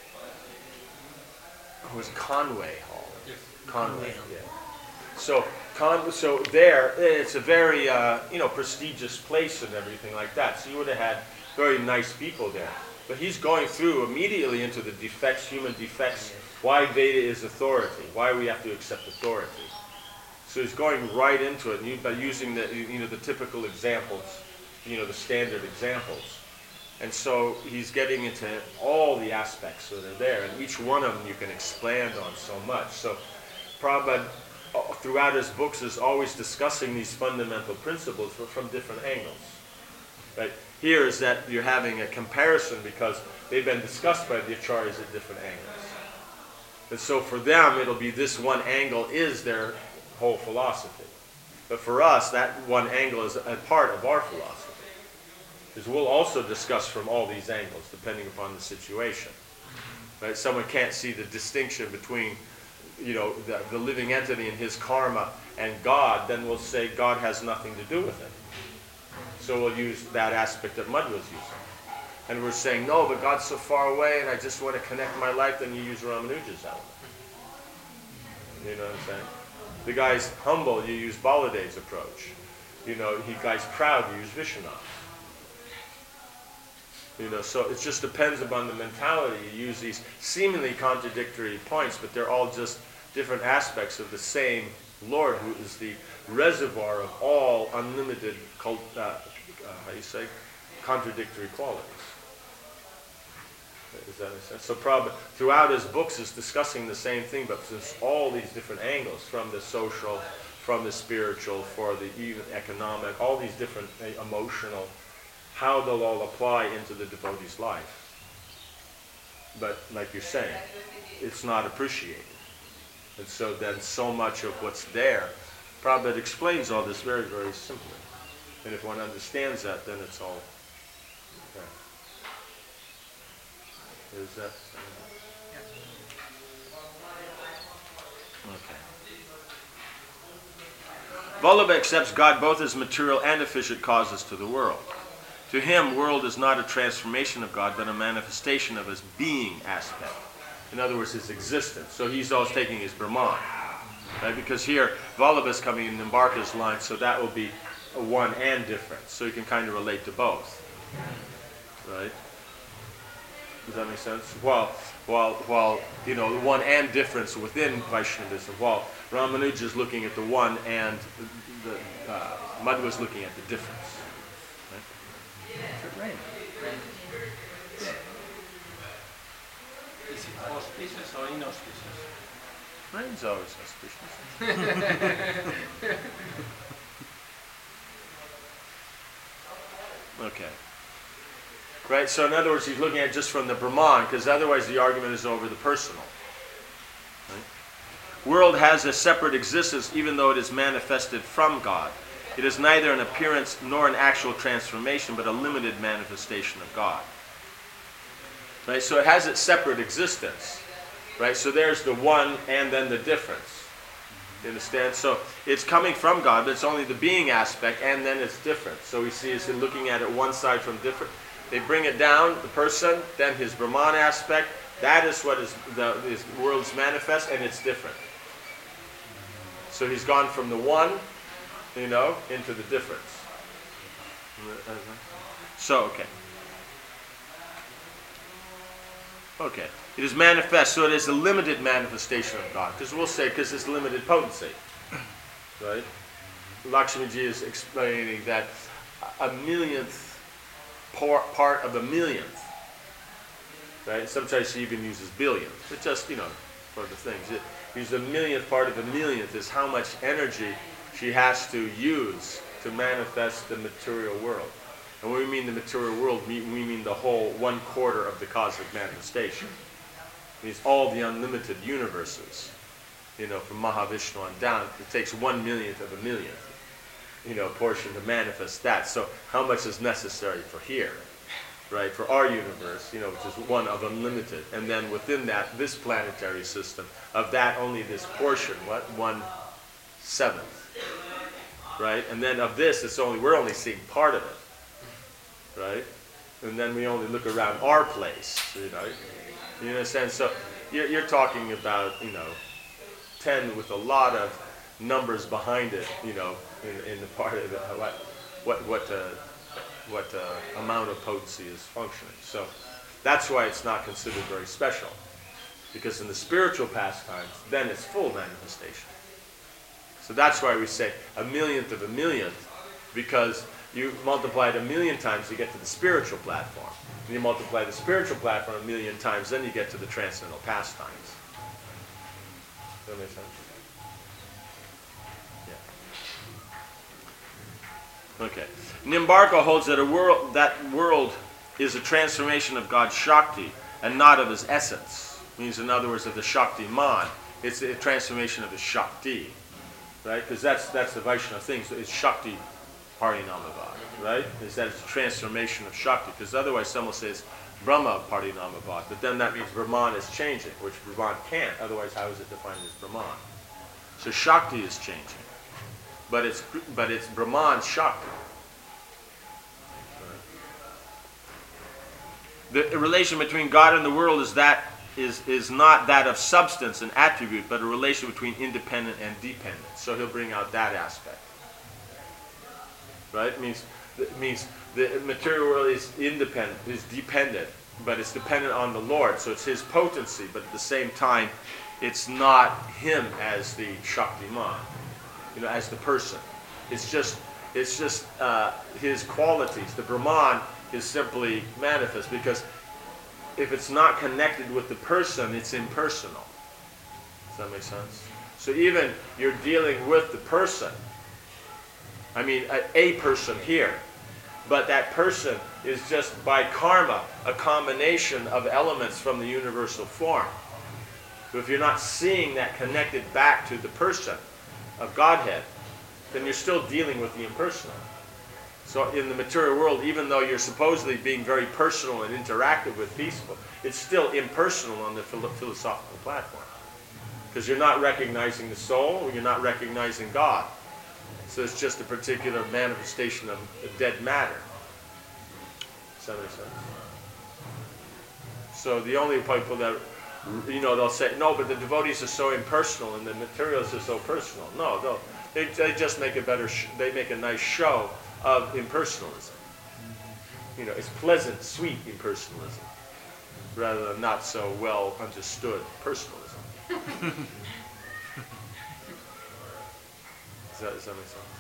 it was Conway Hall. Yes. Conway, yeah. So, Con, so there, it's a very, uh, you know, prestigious place and everything like that. So you would have had very nice people there. But he's going through immediately into the defects, human defects, why Veda is authority, why we have to accept authority. So he's going right into it by using the, you know, the typical examples, you know, the standard examples. And so he's getting into all the aspects that are there, and each one of them you can expand on so much. So Prabhupada, throughout his books, is always discussing these fundamental principles from different angles. Right? Here is that you're having a comparison because they've been discussed by the acharyas at different angles. And so for them, it'll be this one angle is their whole philosophy. But for us, that one angle is a part of our philosophy. Because we'll also discuss from all these angles, depending upon the situation. Right? Someone can't see the distinction between, you know, the, the living entity and his karma and God, then we'll say God has nothing to do with it. So we'll use that aspect that Mud was using. And we're saying, no, but God's so far away and I just want to connect my life, then you use Ramanuja's element. You know what I'm saying? The guy's humble, you use Baladev's approach. You know, the guy's proud, you use Vishwanath. You know, so it just depends upon the mentality. You use these seemingly contradictory points, but they're all just different aspects of the same Lord, who is the reservoir of all unlimited, cult, uh, uh, how do you say, contradictory qualities. Does that make sense? So Prabhupada, throughout his books, is discussing the same thing, but there's all these different angles, from the social, from the spiritual, for the even economic, all these different uh, emotional, how they'll all apply into the devotee's life. But like you're saying, it's not appreciated. And so then so much of what's there, Prabhupada explains all this very, very simply. And if one understands that, then it's all okay. Is that okay? Vallabha accepts God both as material and efficient causes to the world. To him, world is not a transformation of God, but a manifestation of his being aspect. In other words, his existence. So he's always taking his Brahman. Right? Because here, Vallabha is coming in Nimbarka's line, so that will be a one and difference. So you can kind of relate to both. Right? Does that make sense? While, while, while you know, the one and difference within Vaishnavism, while Ramanuja is looking at the one and the, the uh, Madhva is looking at the difference. Right? Rain. Is it auspicious or inauspicious? Rain's always auspicious. Okay. Right, so in other words, he's looking at it just from the Brahman, because otherwise the argument is over the personal. Right? World has a separate existence even though it is manifested from God. It is neither an appearance nor an actual transformation, but a limited manifestation of God. Right, so it has its separate existence. Right, so there's the one and then the difference. You understand? So it's coming from God, but it's only the being aspect, and then it's different. So we see it's looking at it one side from different. They bring it down, the person, then his Brahman aspect. That is what is the his world's manifest, and it's different. So he's gone from the one, you know, into the difference. So, okay. Okay. It is manifest, so it is a limited manifestation of God. Because we'll say, because it's limited potency. Right? Lakshmiji is explaining that a millionth part of a millionth. Right? Sometimes she even uses billionth. But just, you know, for the things. It, use a millionth part of a millionth is how much energy she has to use to manifest the material world. And when we mean the material world, we, we mean the whole one quarter of the cosmic manifestation. It means all the unlimited universes, you know, from Mahavishnu on down. It takes one millionth of a millionth, you know, portion to manifest that. So how much is necessary for here, right? For our universe, you know, which is one of unlimited. And then within that, this planetary system, of that only this portion, what? One seventh. Right? And then of this, it's only we're only seeing part of it. Right? And then we only look around our place, you know. You understand? So you're, you're talking about, you know, ten with a lot of numbers behind it, you know, in, in the part of the, what what what uh, what uh, amount of potency is functioning. So that's why it's not considered very special, because in the spiritual pastimes, then it's full manifestation. So that's why we say a millionth of a millionth, because you multiply it a million times, you get to the spiritual platform. And you multiply the spiritual platform a million times, then you get to the transcendental pastimes. Does that make sense? Yeah. Okay. Nimbarka holds that a world that world is a transformation of God's Shakti and not of his essence. Means, in other words, of the Shakti Man. It's a transformation of the Shakti. Right? Because that's that's the Vaishnava thing. So it's Shakti Parinamavad, right? Is that it's a transformation of Shakti. Because otherwise someone says Brahma Parinamavad, but then that means Brahman is changing, which Brahman can't. Otherwise, how is it defined as Brahman? So Shakti is changing. But it's but it's Brahman Shakti. Right? The relation between God and the world is that is is not that of substance and attribute, but a relation between independent and dependent. So he'll bring out that aspect. Right? It means it means the material world is independent, is dependent, but it's dependent on the Lord. So it's his potency, but at the same time, it's not him as the Shaktiman, you know, as the person. It's just it's just uh, his qualities. The Brahman is simply manifest, because if it's not connected with the person, it's impersonal. Does that make sense? So even you're dealing with the person, I mean a, a person here, but that person is just by karma a combination of elements from the universal form. So if you're not seeing that connected back to the person of Godhead, then you're still dealing with the impersonal. So in the material world, even though you're supposedly being very personal and interactive with people, it's still impersonal on the philo philosophical platform. Because you're not recognizing the soul, or you're not recognizing God. So it's just a particular manifestation of dead matter. Does that make sense? So the only people that, you know, they'll say, no, but the devotees are so impersonal and the materialists are so personal. No, no, they, they just make a better, sh they make a nice show of impersonalism. You know, it's pleasant, sweet impersonalism, rather than not so well understood personalism. Does that, does that make sense?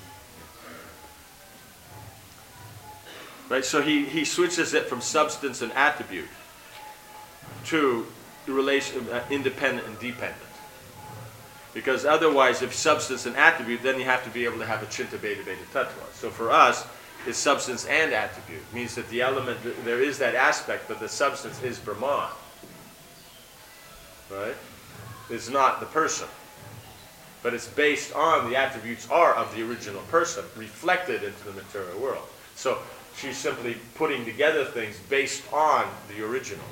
Right, so he, he switches it from substance and attribute to relation, uh, independent and dependent. Because otherwise, if substance and attribute, then you have to be able to have a Chinta Bheda Bheda Tattva. So for us, it's substance and attribute. It means that the element, there is that aspect, but the substance is Brahman. Right? It's not the person. But it's based on, the attributes are of the original person, reflected into the material world. So she's simply putting together things based on the original.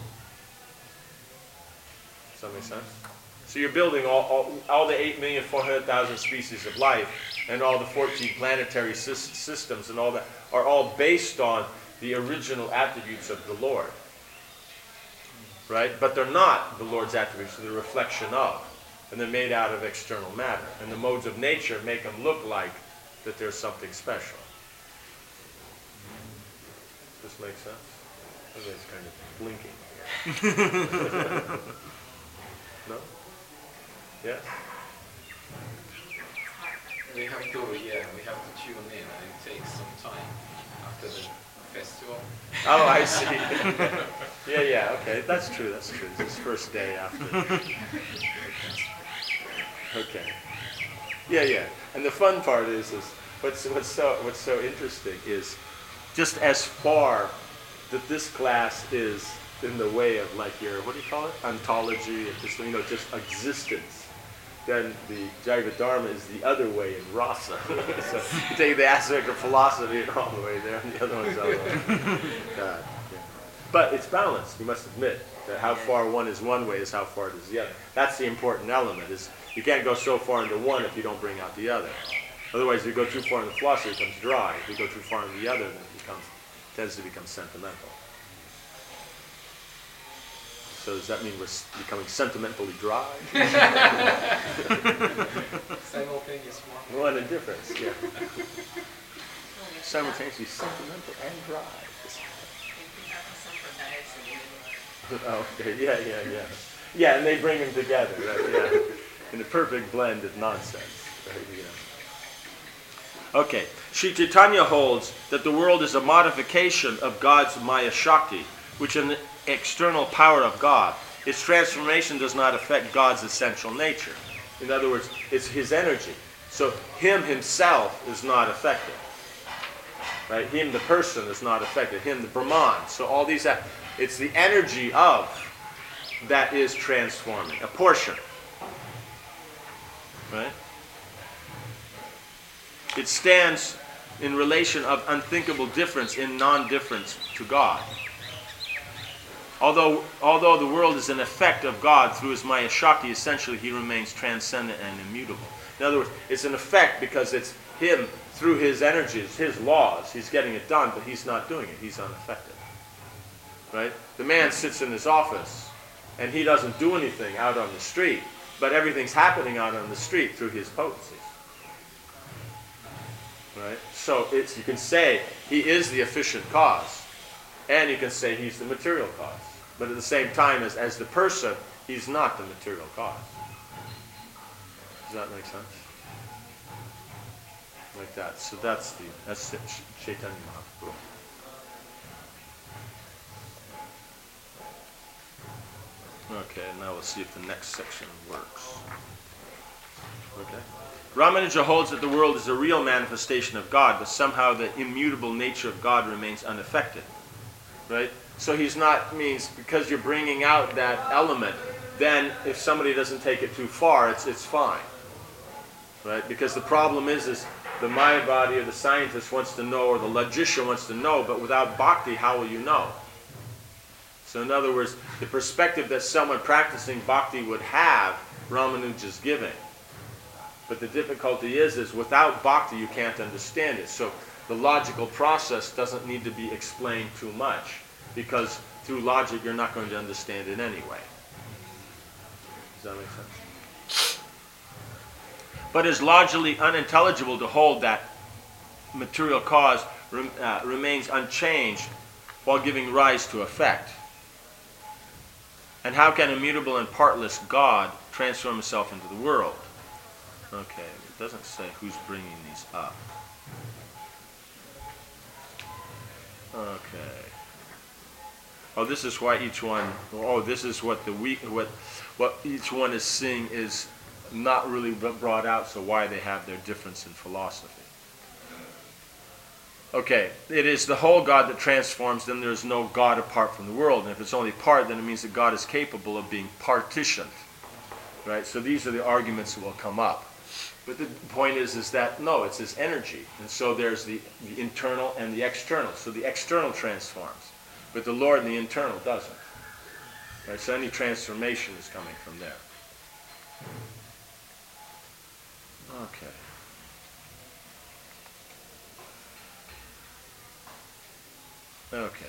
Does that make sense? So you're building all, all, all the eight million four hundred thousand species of life and all the fourteen planetary sy systems and all that are all based on the original attributes of the Lord. Right? But they're not the Lord's attributes, they're the reflection of. And they're made out of external matter. And the modes of nature make them look like that there's something special. Does this make sense? Everybody's kind of blinking. No? Yeah? We have to, yeah, we have to tune in and it takes some time after the festival. Oh, I see. Yeah, yeah, okay. That's true, that's true. It's his first day after. Okay. Okay. Yeah, yeah. And the fun part is, is what's, what's, so, what's so interesting is just as far that this class is in the way of like your, what do you call it? Ontology, and just, you know, just existence. Then the Jaiva Dharma is the other way in rasa. So you take the aspect of philosophy and all the way there, and the other one's all the way. God, yeah. But it's balanced, you must admit, that how far one is one way is how far it is the other. That's the important element, is you can't go so far into one if you don't bring out the other. Otherwise, if you go too far into philosophy, it becomes dry. If you go too far into the other, then it becomes, tends to become sentimental. So does that mean we're becoming sentimentally dry? Simultaneous one. What a difference, yeah. Simultaneously sentimental and dry. Oh, okay, yeah, yeah, yeah. Yeah, and they bring them together, right? Yeah. In a perfect blend of nonsense. Right? Yeah. Okay, Sri Chaitanya holds that the world is a modification of God's Maya Shakti, which is an external power of God. Its transformation does not affect God's essential nature. In other words, it's his energy. So him himself is not affected. Right? Him, the person, is not affected. Him, the Brahman. So all these, it's the energy of that is transforming. A portion. Right? It stands in relation of unthinkable difference in non-difference to God. Although, although the world is an effect of God through his Maya Shakti, essentially he remains transcendent and immutable. In other words, it's an effect because it's him, through his energies, his laws, he's getting it done, but he's not doing it. He's unaffected. Right? The man sits in his office, and he doesn't do anything out on the street, but everything's happening out on the street through his potencies. Right? So it's, you can say he is the efficient cause, and you can say he's the material cause. But at the same time, as, as the person, he's not the material cause. Does that make sense? Like that. So that's the that's it, Chaitanya Mahaprabhu. Okay, now we'll see if the next section works. Okay. Ramanuja holds that the world is a real manifestation of God, but somehow the immutable nature of God remains unaffected. Right? So he's not, means because you're bringing out that element, then if somebody doesn't take it too far, it's it's fine. Right? Because the problem is, is the Mayavadi or the scientist wants to know, or the logician wants to know, but without bhakti, how will you know? So in other words, the perspective that someone practicing bhakti would have, Ramanuja is giving. But the difficulty is, is without bhakti you can't understand it. So the logical process doesn't need to be explained too much, because through logic you're not going to understand it anyway. Does that make sense? But it's logically unintelligible to hold that material cause rem, uh, remains unchanged while giving rise to effect. And how can immutable and partless God transform himself into the world? Okay, it doesn't say who's bringing these up. Okay. Oh, this is why each one. Oh, this is what the weak, what, what each one is seeing is not really brought out. So why they have their difference in philosophy. Okay, it is the whole God that transforms. Then there is no God apart from the world. And if it's only part, then it means that God is capable of being partitioned. Right. So these are the arguments that will come up. But the point is, is that no, it's his energy, and so there's the, the internal and the external. So the external transforms, but the Lord in the internal doesn't. Right? So any transformation is coming from there. Okay. Okay.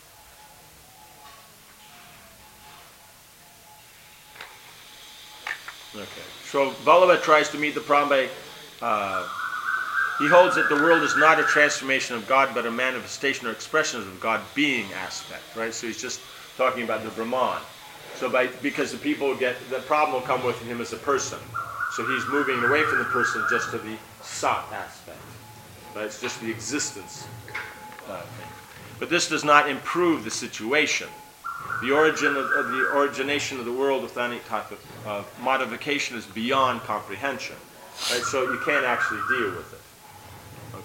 Okay. So Vallabha tries to meet the problem by, uh, he holds that the world is not a transformation of God, but a manifestation or expression of God being aspect, right? So he's just talking about the Brahman. So by, because the people get, the problem will come with him as a person. So he's moving away from the person just to the Sat aspect. Right? It's just the existence uh, thing. But this does not improve the situation. The origin of, of the origination of the world with any type of uh, modification is beyond comprehension, right? So you can't actually deal with it.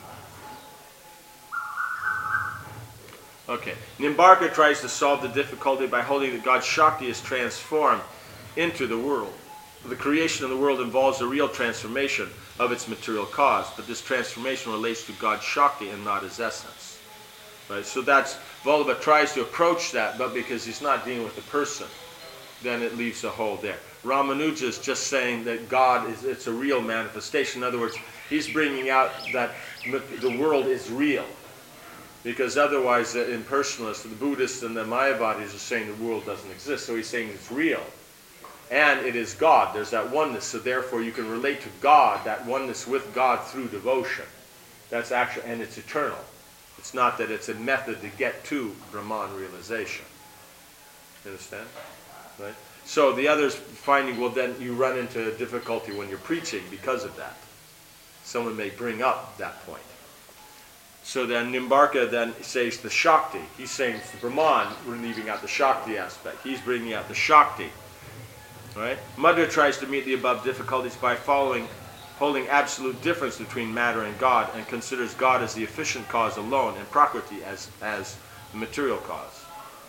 Okay. Okay. Nimbarka tries to solve the difficulty by holding that God's Shakti is transformed into the world. The creation of the world involves a real transformation of its material cause, but this transformation relates to God's Shakti and not his essence. Right? So that's, Vallabha tries to approach that, but because he's not dealing with the person, then it leaves a hole there. Ramanuja is just saying that God is, it's a real manifestation. In other words, he's bringing out that the world is real. Because otherwise, the impersonalists, the Buddhists and the Mayavadis are saying the world doesn't exist. So he's saying it's real. And it is God. There's that oneness. So therefore, you can relate to God, that oneness with God through devotion. That's actually, and it's eternal. It's not that it's a method to get to Brahman realization. You understand? Right? So the others finding, well, then you run into difficulty when you're preaching because of that. Someone may bring up that point. So then Nimbarka then says the Shakti. He's saying it's the Brahman, we're leaving out the Shakti aspect. He's bringing out the Shakti. Right? Madhva tries to meet the above difficulties by following, holding absolute difference between matter and God, and considers God as the efficient cause alone and Prakriti as, as the material cause.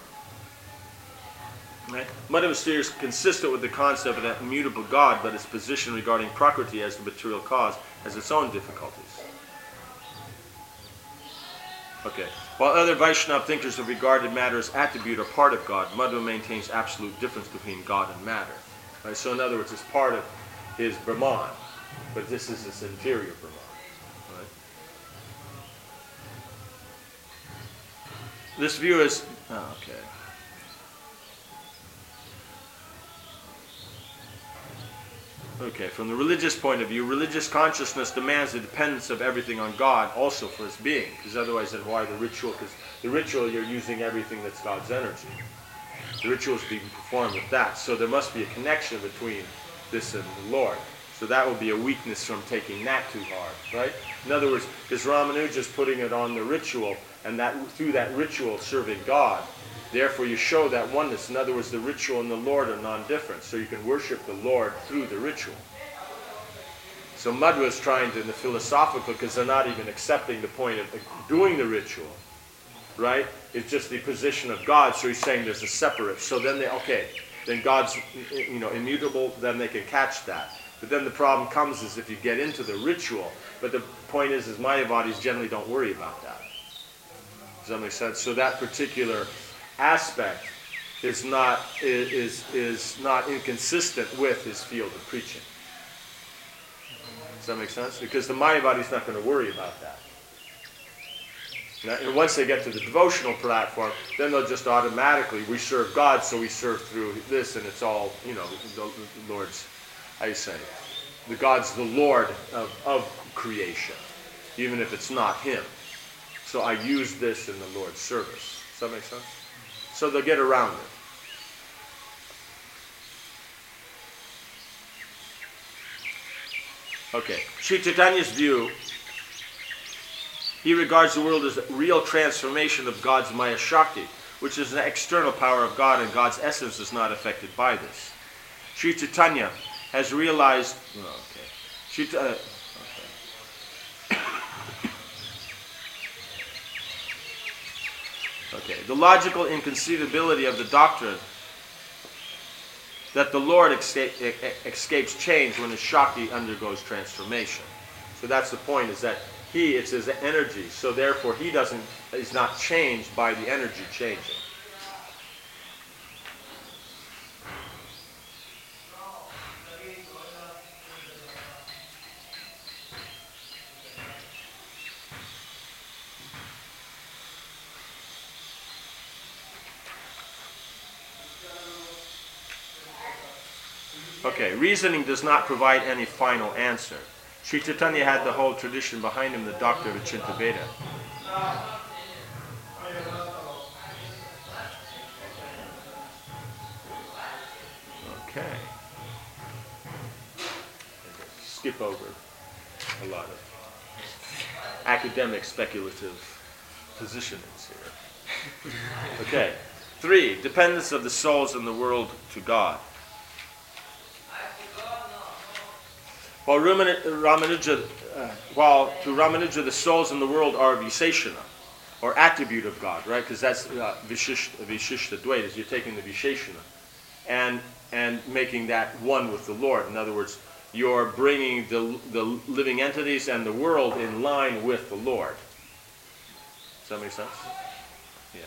Right? Madhva steers consistent with the concept of that immutable God, but its position regarding Prakriti as the material cause has its own difficulties. Okay. While other Vaishnava thinkers have regarded matter as attribute or part of God, Madhva maintains absolute difference between God and matter. Right? So in other words, it's part of his Brahman. But this is this inferior Brahman. Right? This view is... Oh, okay. Okay, from the religious point of view, religious consciousness demands the dependence of everything on God also for its being. Because otherwise, then why the ritual? Because the ritual, you're using everything that's God's energy. The ritual is being performed with that. So there must be a connection between this and the Lord. So that would be a weakness from taking that too hard, right? In other words, because Ramanuja is putting it on the ritual, and that through that ritual serving God, therefore you show that oneness. In other words, the ritual and the Lord are non-different, so you can worship the Lord through the ritual. So Madhva is trying to, in the philosophical, because they're not even accepting the point of doing the ritual, right? It's just the position of God, so he's saying there's a separate. So then they, okay, then God's, you know, immutable, then they can catch that. But then the problem comes is if you get into the ritual, But the point is, is Mayavadis generally don't worry about that. Does that make sense? So that particular aspect is not is is not inconsistent with his field of preaching. Does that make sense? Because the Mayavadi is not going to worry about that. And once they get to the devotional platform, then they'll just automatically, we serve God, so we serve through this, and it's all, you know, the, the Lord's, how you say, the God's the Lord of, of creation, even if it's not him. So I use this in the Lord's service. Does that make sense? So they'll get around it. Okay. Sri Chaitanya's view, he regards the world as a real transformation of God's Maya Shakti, which is an external power of God, and God's essence is not affected by this. Sri Chaitanya has realized... Oh, okay. Sri, uh, okay. Okay. The logical inconceivability of the doctrine that the Lord escape, escapes change when his Shakti undergoes transformation. So that's the point, is that he, it's his energy, so therefore he doesn't, is not changed by the energy changing. Okay, reasoning does not provide any final answer. Sri Chaitanya had the whole tradition behind him, the doctor of Achinta Veda. Okay. Skip over a lot of academic speculative positionings here. Okay. Three, dependence of the souls in the world to God. While Ramanuja, uh, while to Ramanuja the souls in the world are Visheshana, or attribute of God, right? Because that's uh, Vishishta, Vishishta Dvaita, you're taking the Visheshana and and making that one with the Lord. In other words, you're bringing the the living entities and the world in line with the Lord. Does that make sense? Yeah.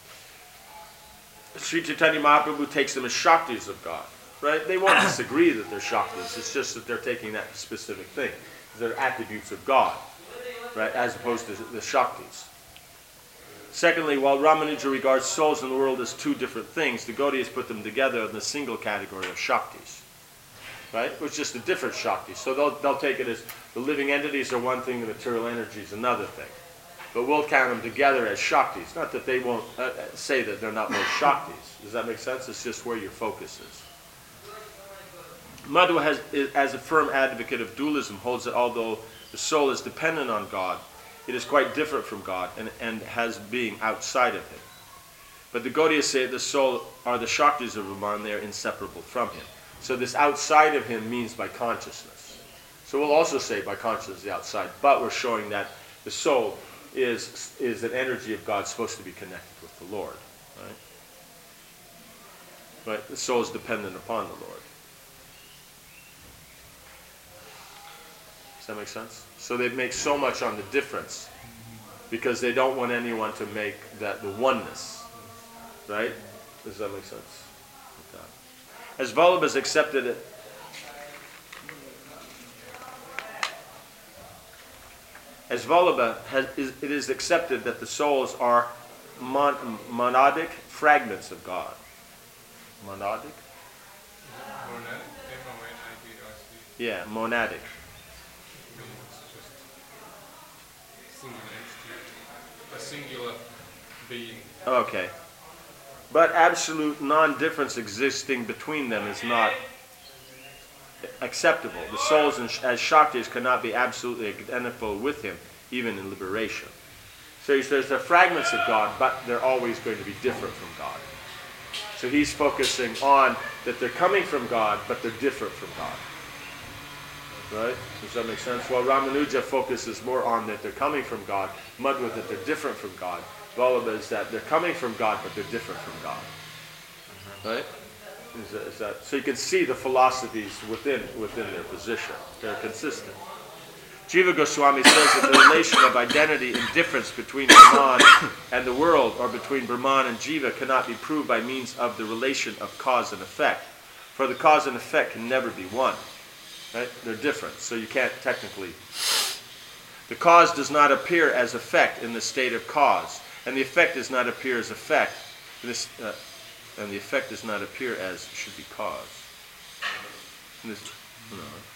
Sri Chaitanya Mahaprabhu takes them as Shaktis of God. Right? They won't disagree that they're Shaktis. It's just that they're taking that specific thing. They're attributes of God, right? As opposed to the Shaktis. Secondly, while Ramanuja regards souls in the world as two different things, the Gaudiyas put them together in the single category of Shaktis. Right? It's just a different Shakti. So they'll, they'll take it as the living entities are one thing, the material energy is another thing. But we'll count them together as Shaktis. Not that they won't uh, say that they're not both Shaktis. Does that make sense? It's just where your focus is. Madhva, has, as a firm advocate of dualism, holds that although the soul is dependent on God, it is quite different from God and, and has being outside of him. But the Gaudiyas say the soul are the Shaktis of Brahman, they are inseparable from him. So this outside of him means by consciousness. So we'll also say by consciousness the outside, but we're showing that the soul is, is an energy of God supposed to be connected with the Lord. Right? Right? The soul is dependent upon the Lord. Does that make sense? So they make so much on the difference because they don't want anyone to make that the oneness. Right? Does that make sense? Okay. As Vallabha has accepted it, as Vallabha has, is, it is accepted that the souls are mon, monadic fragments of God. Monadic? Monadic? M O N A D I C. Yeah, monadic. Singular entity, a singular being. Okay. But absolute non-difference existing between them is not acceptable. The souls as Shaktis cannot be absolutely identical with him, even in liberation. So he says they're fragments of God, but they're always going to be different from God. So he's focusing on that they're coming from God, but they're different from God. Right? Does that make sense? While Ramanuja focuses more on that they're coming from God, Madhva that they're different from God, Vallabha is that they're coming from God, but they're different from God. Right? Is that, is that, so you can see the philosophies within within their position. They're consistent. Jiva Goswami says that the relation of identity and difference between Brahman and the world, or between Brahman and Jiva, cannot be proved by means of the relation of cause and effect. For the cause and effect can never be one. Right? They're different, so you can't technically. The cause does not appear as effect in the state of cause, and the effect does not appear as effect. This, uh, and the effect does not appear as should be cause. This, no.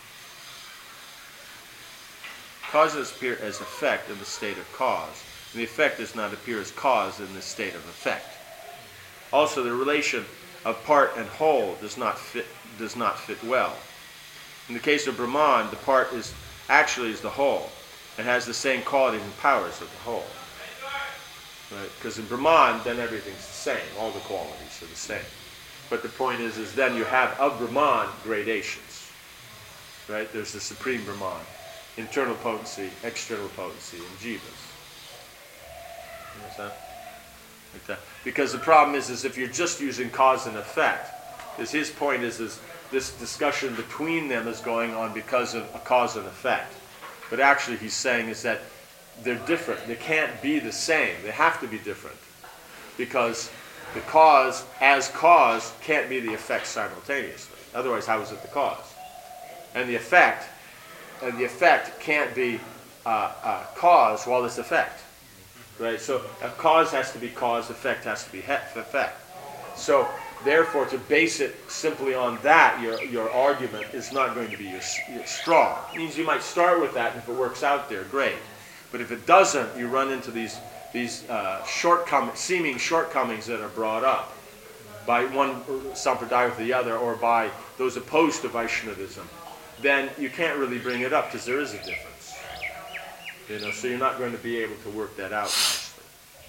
Causes appear as effect in the state of cause, and the effect does not appear as cause in the state of effect. Also, the relation of part and whole does not fit does not fit well. In the case of Brahman, the part is actually is the whole, and has the same qualities and powers of the whole. Right? Because in Brahman, then everything's the same. All the qualities are the same. But the point is, is then you have of Brahman gradations. Right? There's the supreme Brahman, internal potency, external potency, and jivas. You understand? Like that. Because the problem is, is if you're just using cause and effect, because his point is, is this discussion between them is going on because of a cause and effect. But actually he's saying is that they're different. They can't be the same. They have to be different. Because the cause as cause can't be the effect simultaneously. Otherwise, how is it the cause? And the effect, and the effect can't be uh, uh, cause while it's effect. Right? So a cause has to be cause, effect has to be effect. So therefore, to base it simply on that, your, your argument is not going to be your, your strong. It means you might start with that, and if it works out there, great. But if it doesn't, you run into these, these uh, shortcom- seeming shortcomings that are brought up by one sampradaya or the other, or by those opposed to Vaishnavism. Then you can't really bring it up, because there is a difference. You know, so you're not going to be able to work that out nicely.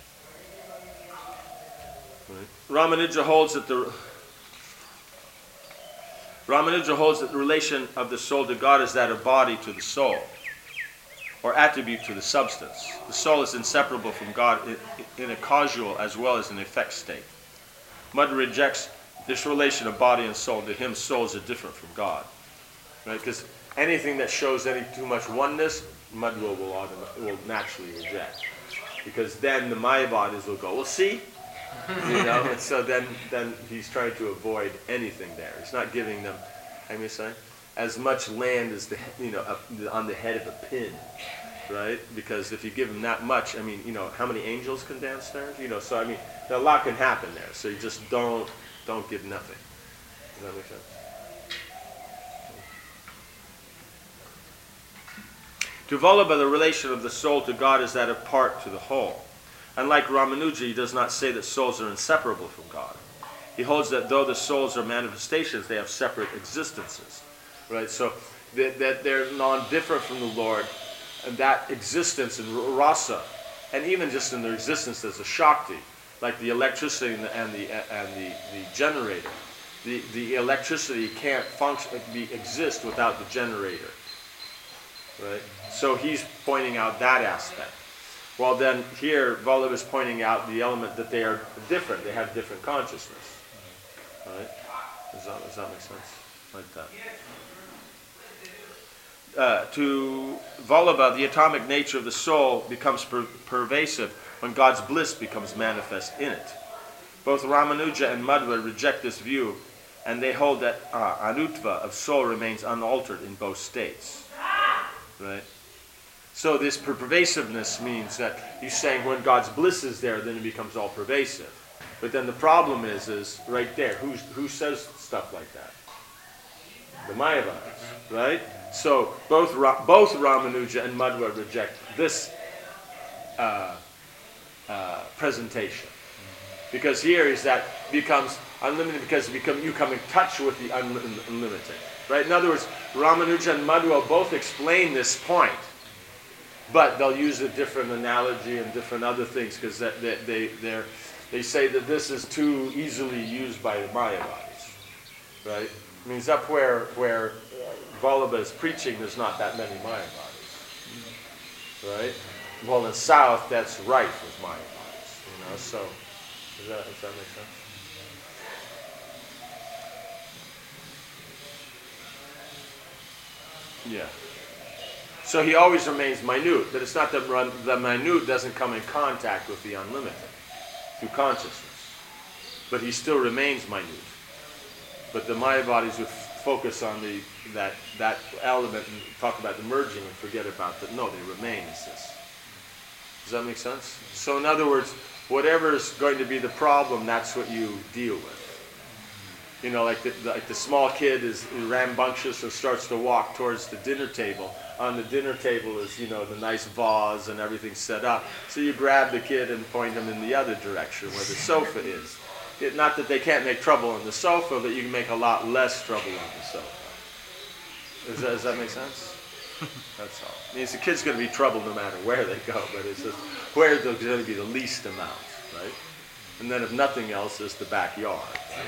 Right. Ramanuja holds that the Ramanuja holds that the relation of the soul to God is that of body to the soul, or attribute to the substance. The soul is inseparable from God in, in a causal as well as an effect state. Madhva rejects this relation of body and soul. To him, souls are different from God. Right? Because anything that shows any too much oneness, Madhva will, autom- will naturally reject. Because then the Mayavadis will go, well, see? You know, and so then, then he's trying to avoid anything there. He's not giving them, I mean, say, as much land as the, you know, up on the head of a pin, right? Because if you give them that much, I mean, you know, how many angels can dance there? You know, so I mean, a lot can happen there. So you just don't, don't give nothing. Does that make sense? To Vallabha, the relation of the soul to God is that of part to the whole. Unlike Ramanuja, he does not say that souls are inseparable from God. He holds that though the souls are manifestations, they have separate existences. Right? So that, that they're non-different from the Lord, and that existence in rasa, and even just in their existence as a Shakti, like the electricity and the, and the, and the, the generator. The, the electricity can't function, be, exist without the generator. Right? So he's pointing out that aspect. Well, then here, Vallabha is pointing out the element that they are different. They have different consciousness. Right? Does that, does that make sense? Like that. Uh, to Vallabha, the atomic nature of the soul becomes per- pervasive when God's bliss becomes manifest in it. Both Ramanuja and Madhva reject this view, and they hold that uh, anutva of soul remains unaltered in both states. Right? So this pervasiveness means that he's saying when God's bliss is there, then it becomes all pervasive. But then the problem is, is right there. Who's, who says stuff like that? The Mayavadis, right? So both both Ramanuja and Madhva reject this uh, uh, presentation, because here is that becomes unlimited because it become, you come in touch with the un- unlimited, right? In other words, Ramanuja and Madhva both explain this point. But they'll use a different analogy and different other things because they, they, they, they say that this is too easily used by the Mayavadis. Right? It means up where, where uh, Vallabha is preaching, there's not that many Mayavadis. Right? Well, in the south, that's rife with Mayavadis. You know, so, does that, does that make sense? Yeah. So he always remains minute, but it's not that run, the minute doesn't come in contact with the unlimited through consciousness. But he still remains minute. But the Maya bodies would f- focus on the that that element and talk about the merging and forget about the no, they remain as this. Does that make sense? So in other words, whatever is going to be the problem, that's what you deal with. You know, like the, like the small kid is rambunctious and starts to walk towards the dinner table. On the dinner table is, you know, the nice vase and everything set up. So you grab the kid and point him in the other direction where the sofa is. It, not that they can't make trouble on the sofa, but you can make a lot less trouble on the sofa. Does that, does that make sense? That's all. It means the kid's going to be trouble no matter where they go, but it's just where there's going to be the least amount, right? And then if nothing else, is the backyard.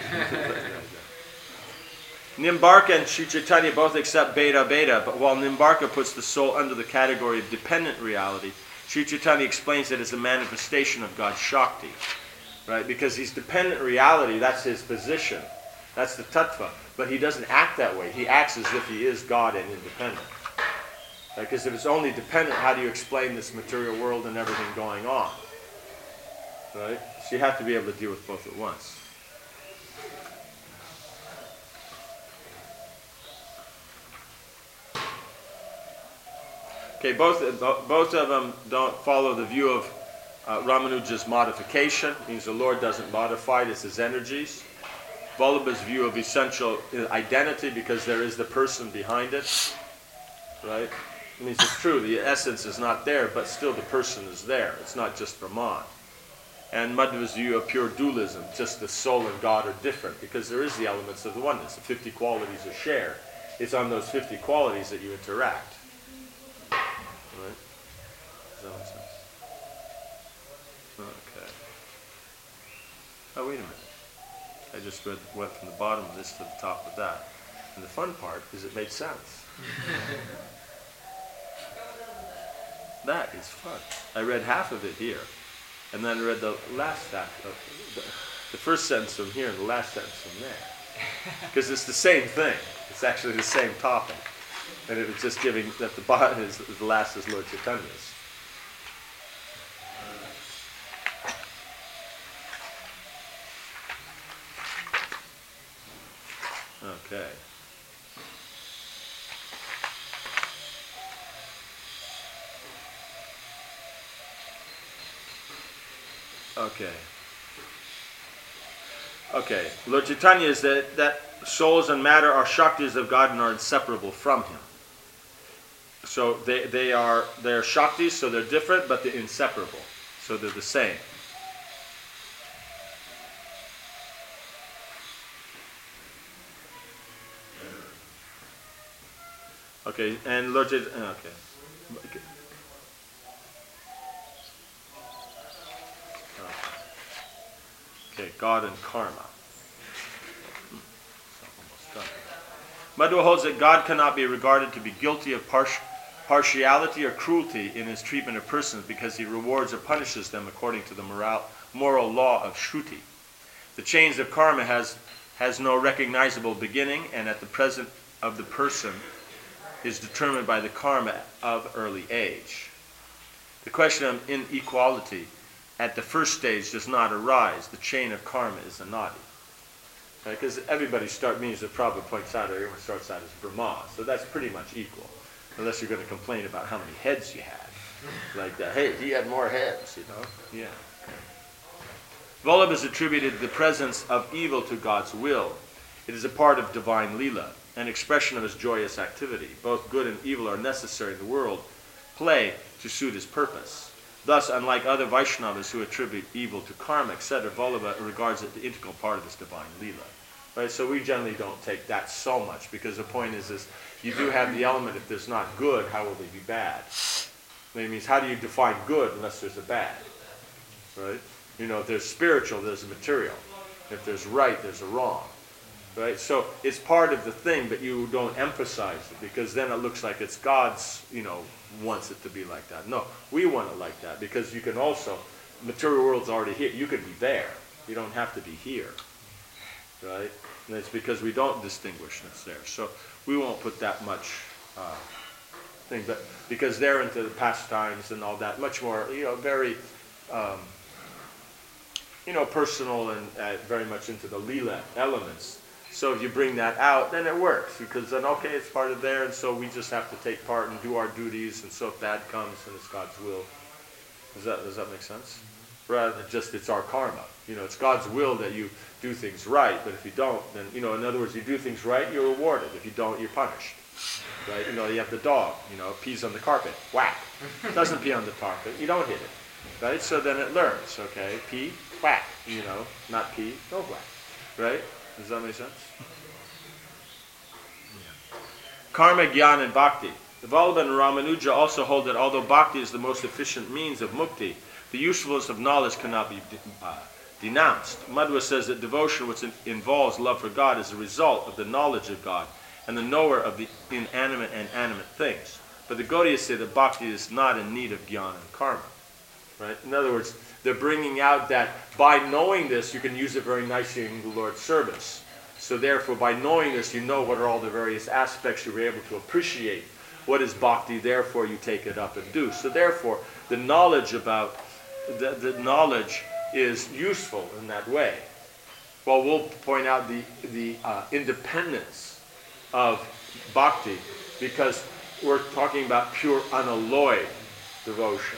Nimbarka and Sri Chaitanya both accept Beta Beta, but while Nimbarka puts the soul under the category of dependent reality, Sri Chaitanya explains it as a manifestation of God's Shakti. Right? Because he's dependent reality, that's his position. That's the tattva. But he doesn't act that way. He acts as if he is God and independent. Because right? If it's only dependent, how do you explain this material world and everything going on? Right? So you have to be able to deal with both at once. Okay, both, both of them don't follow the view of Uh, Ramanuja's modification, means the Lord doesn't modify it, it's his energies. Vallabha's view of essential identity, because there is the person behind it. Right? It means it's true, the essence is not there, but still the person is there. It's not just Brahman. And Madhva's view of pure dualism, just the soul and God are different, because there is the elements of the oneness. The fifty qualities are shared. It's on those fifty qualities that you interact. Right? Does that make sense? Okay. Oh, wait a minute. I just read, went from the bottom of this to the top of that. And the fun part is it made sense. That is fun. I read half of it here, and then read the last half of the, the first sentence from here and the last sentence from there. Because it's the same thing. It's actually the same topic. And it was just giving that the bottom is the last is Lord Chaitanya's. Okay. Okay. Okay. Lord Chaitanya is that, that souls and matter are Shaktis of God and are inseparable from him. So they, they are they're Shaktis, so they're different, but they're inseparable. So they're the same. Okay, and Lord Chaitanya, okay. Okay. Okay, God and karma. Madhva holds that God cannot be regarded to be guilty of par- partiality or cruelty in his treatment of persons because he rewards or punishes them according to the moral, moral law of Shruti. The chains of karma has, has no recognizable beginning, and at the present of the person is determined by the karma of early age. The question of inequality at the first stage does not arise. The chain of karma is anadi. Because right? Everybody start means the Prabhupada points out everyone starts out as Brahma, so that's pretty much equal, unless you're going to complain about how many heads you had. Like that, hey, he had more heads, you know? Yeah. Vallabha is attributed the presence of evil to God's will. It is a part of divine Leela, an expression of his joyous activity. Both good and evil are necessary in the world, play to suit his purpose. Thus, unlike other Vaishnavas who attribute evil to karma, et cetera, Vallabha regards it the integral part of his divine Leela. Right? So we generally don't take that so much, because the point is, is you do have the element, if there's not good, how will they be bad? It means, how do you define good unless there's a bad? Right? You know, if there's spiritual, there's a material. If there's right, there's a wrong. Right? So it's part of the thing, but you don't emphasize it, because then it looks like it's God's, you know, wants it to be like that. No, we want it like that, because you can also, material world's already here. You can be there. You don't have to be here. Right? And it's because we don't distinguish that's there. So we won't put that much uh, thing, but because they're into the pastimes and all that, much more, you know, very, um, you know, personal and uh, very much into the lila elements. So if you bring that out, then it works, because then, okay, it's part of there, and so we just have to take part and do our duties, and so if that comes, then it's God's will. Does that, does that make sense? Rather than just it's our karma. You know, it's God's will that you do things right, but if you don't, then, you know, in other words, you do things right, you're rewarded. If you don't, you're punished. Right? You know, you have the dog, you know, pees on the carpet, whack. Doesn't pee on the carpet, you don't hit it. Right? So then it learns, okay, pee, whack, you know, not pee, don't whack. Right? Does that make sense? Karma, Gyan, and Bhakti. The Vallabha and Ramanuja also hold that although Bhakti is the most efficient means of mukti, the usefulness of knowledge cannot be de uh, denounced. Madhva says that devotion, which in involves love for God, is a result of the knowledge of God and the knower of the inanimate and animate things. But the Gaudiyas say that Bhakti is not in need of Gyan and Karma. Right? In other words, they're bringing out that by knowing this, you can use it very nicely in the Lord's service. So therefore, by knowing this, you know what are all the various aspects. You're able to appreciate what is bhakti. Therefore, you take it up and do. So therefore, the knowledge about the, the knowledge is useful in that way. Well, we'll point out the the uh, independence of bhakti, because we're talking about pure unalloyed devotion.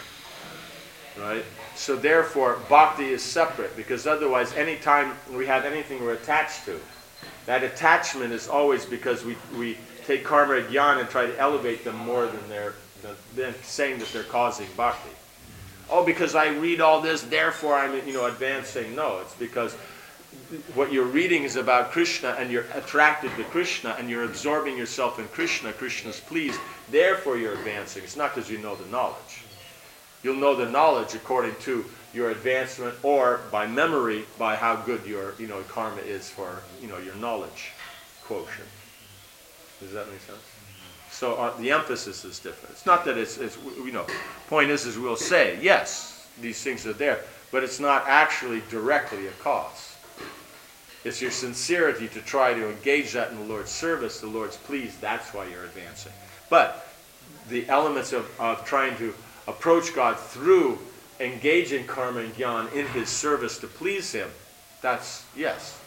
Right? So therefore, bhakti is separate, because otherwise, anytime we have anything we're attached to, that attachment is always because we, we take karma and jnana and try to elevate them more than they're than, than saying that they're causing bhakti. Oh, because I read all this, therefore I'm, you know, advancing. No, it's because what you're reading is about Krishna, and you're attracted to Krishna, and you're absorbing yourself in Krishna. Krishna's pleased. Therefore, you're advancing. It's not because you know the knowledge. You'll know the knowledge according to your advancement, or by memory, by how good your, you know, karma is for, you know, your knowledge quotient. Does that make sense? So uh, the emphasis is different. It's not that it's, it's, you know, point is, is we'll say, yes, these things are there, but it's not actually directly a cause. It's your sincerity to try to engage that in the Lord's service, the Lord's pleased, that's why you're advancing. But the elements of, of trying to approach God through engaging karma and jnana in His service to please Him, that's yes.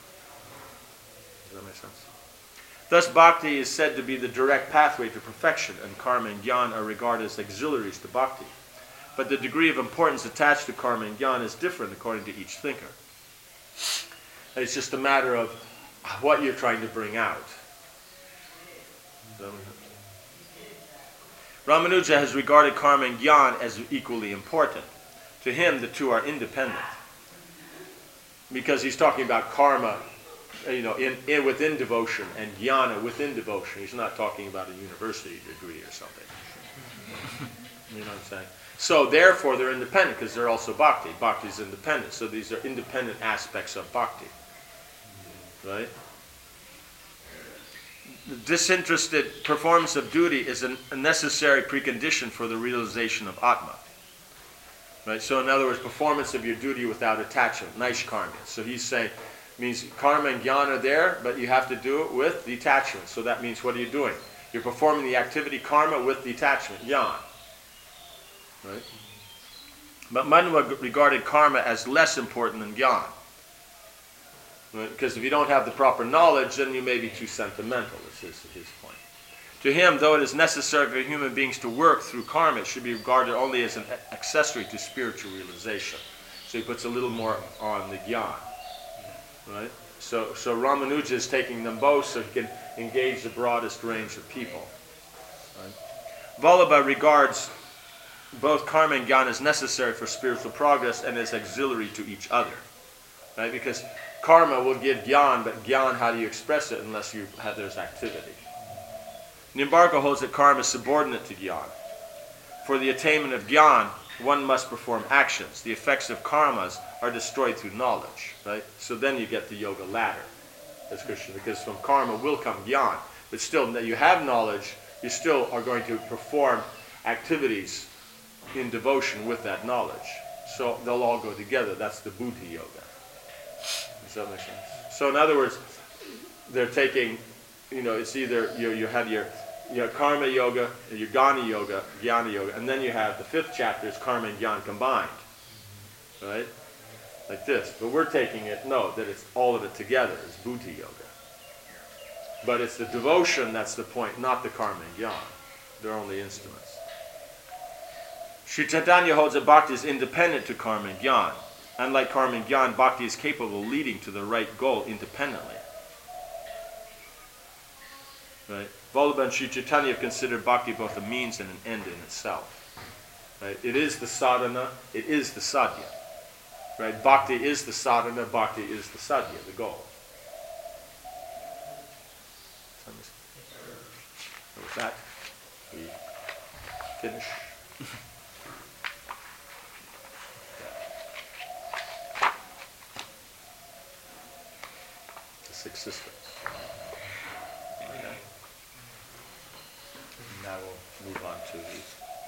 Does that make sense? Thus, bhakti is said to be the direct pathway to perfection, and karma and jnana are regarded as auxiliaries to bhakti. But the degree of importance attached to karma and jnana is different according to each thinker. It's just a matter of what you're trying to bring out. Ramanuja has regarded karma and jnana as equally important. To him, the two are independent, because he's talking about karma, you know, in, in within devotion, and jnana within devotion. He's not talking about a university degree or something. You know what I'm saying? So therefore, they're independent, because they're also bhakti. Bhakti is independent. So these are independent aspects of bhakti. Right? The disinterested performance of duty is a necessary precondition for the realization of Atma. Right? So in other words, performance of your duty without attachment, naishkarmya. So he's saying, means karma and jnana are there, but you have to do it with detachment. So that means, what are you doing? You're performing the activity karma with detachment, jnana. Right? But Madhva regarded karma as less important than jnana. Right? Because if you don't have the proper knowledge, then you may be too sentimental, is his, his point. To him, though it is necessary for human beings to work through karma, it should be regarded only as an accessory to spiritual realization. So he puts a little more on the jnana. Right? So, so Ramanuja is taking them both so he can engage the broadest range of people. Right? Vallabha regards both karma and jnana as necessary for spiritual progress and as auxiliary to each other. Right? Because karma will give jnana, but jnana, how do you express it unless you have there's activity? Nimbarka holds that karma is subordinate to jnana. For the attainment of jnana, one must perform actions. The effects of karmas are destroyed through knowledge. Right? So then you get the yoga ladder, as Krishna, because from karma will come jnana. But still, that you have knowledge, you still are going to perform activities in devotion with that knowledge. So they'll all go together. That's the buddhi yoga. Does that make sense? So in other words, they're taking, you know, it's either you, you have your you have Karma Yoga, your Gnana Yoga, Jnana Yoga, and then you have the fifth chapter is Karma and Jnana combined. Right? Like this. But we're taking it, no, that it's all of it together. It's Bhuti Yoga. But it's the devotion that's the point, not the Karma and Jnana. They're only instruments. Sri Chaitanya holds that bhakti is independent to karma and jnana. Unlike karma and jnana, bhakti is capable of leading to the right goal independently. Right? Vallabha and Sri Chaitanya have considered bhakti both a means and an end in itself. Right? It is the sadhana, it is the sadhya. Right? Bhakti is the sadhana, bhakti is the sadhya, the goal. So with that, we finish. Six systems. Okay. Now we'll move on to the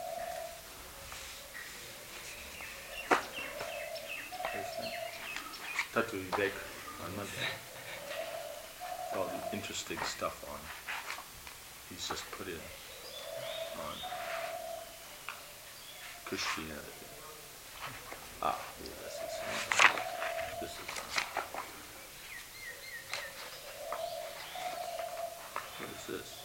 Tattva Vivek on Monday. All the interesting stuff on. He's just put in on Christianity. Ah, yeah, this is this is. What is this?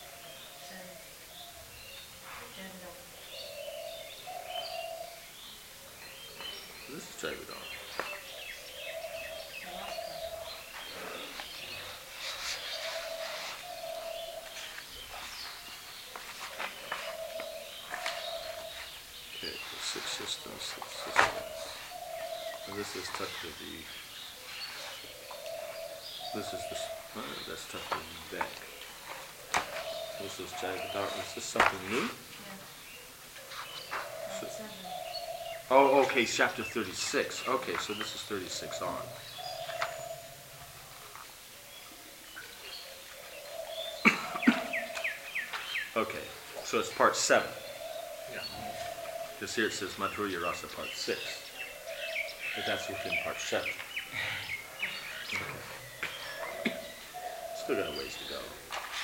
This is Jaivedanta. Okay, so six systems, six systems. And this is Tattva V. This is this. Oh, that's Tattva Vivek. This is Jaivedanta. Is this something new? Yeah. So, oh, okay, chapter thirty-six. Okay, so this is thirty-six on. Okay, so it's part seven. Yeah. Because here it says Madhurya Rasa part six. But that's within part seven. Okay. Still got a ways to go.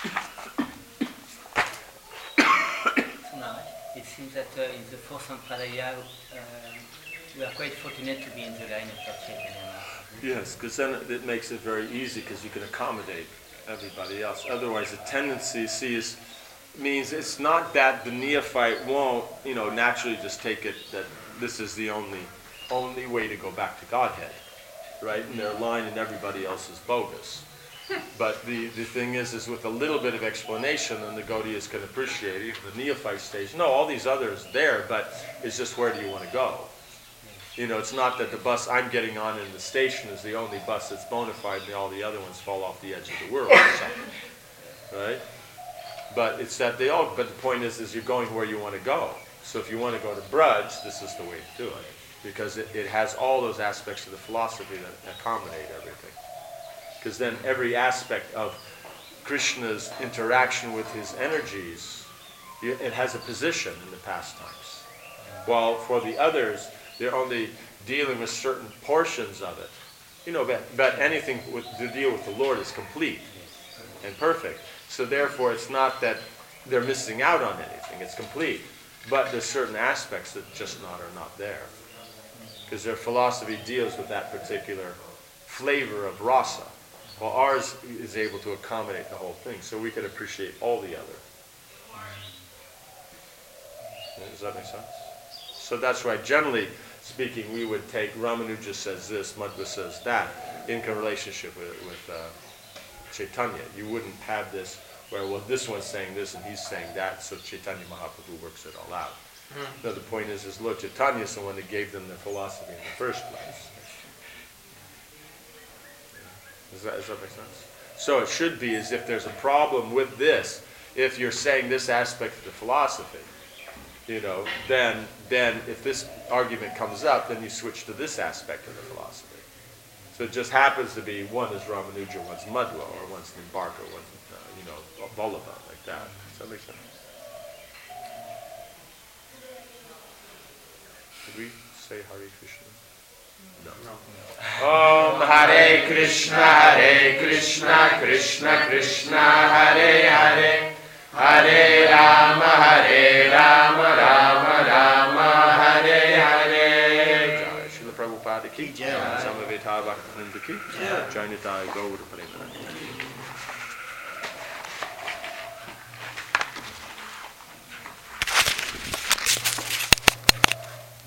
It seems that uh, in the fourth Sampradaya, uh, we are quite fortunate to be in the line of Lord Chaitanya. Yes, because then it makes it very easy because you can accommodate everybody else. Otherwise, the tendency, see, is, means it's not that the neophyte won't, you know, naturally just take it that this is the only only way to go back to Godhead, right? And their line and everybody else is bogus. But the, the thing is, is with a little bit of explanation, then the Gaudiyas can appreciate it. The neophyte stage, no, all these others there, but it's just where do you want to go? You know, it's not that the bus I'm getting on in the station is the only bus that's bona fide and all the other ones fall off the edge of the world or something, right? But it's that they all, but the point is, is you're going where you want to go. So if you want to go to Braj, this is the way to do it. Because it, it has all those aspects of the philosophy that accommodate everything. Because then every aspect of Krishna's interaction with his energies, it has a position in the pastimes. While for the others, they're only dealing with certain portions of it. You know, but, but anything with, to deal with the Lord is complete and perfect. So therefore, it's not that they're missing out on anything. It's complete. But there's certain aspects that just not are not there. Because their philosophy deals with that particular flavor of rasa. While ours is able to accommodate the whole thing, so we can appreciate all the other. Does that make sense? So that's why, generally speaking, we would take Ramanuja says this, Madhva says that, in relationship with, with uh, Chaitanya. You wouldn't have this where, well, this one's saying this and he's saying that, so Chaitanya Mahaprabhu works it all out. Mm. No, the point is, is Lord Chaitanya is the one that gave them their philosophy in the first place. Does that, does that make sense? So it should be as if there's a problem with this, if you're saying this aspect of the philosophy, you know, then then if this argument comes up, then you switch to this aspect of the philosophy. So it just happens to be one is Ramanuja, one's Madhva, or one's Nimbarka, one's, uh, you know, Vallabha, like that. Does that make sense? Did we say Hare Krishna? No. Om Hare Krishna, Hare Krishna, Krishna Krishna, Hare Hare, Hare Rama, Hare Rama, Rama Rama, Hare Hare. Jai Srila Prabhupada ki, Samaveta Bhaktivinoda ki, Jai Nitai Gaur Premanandi ki.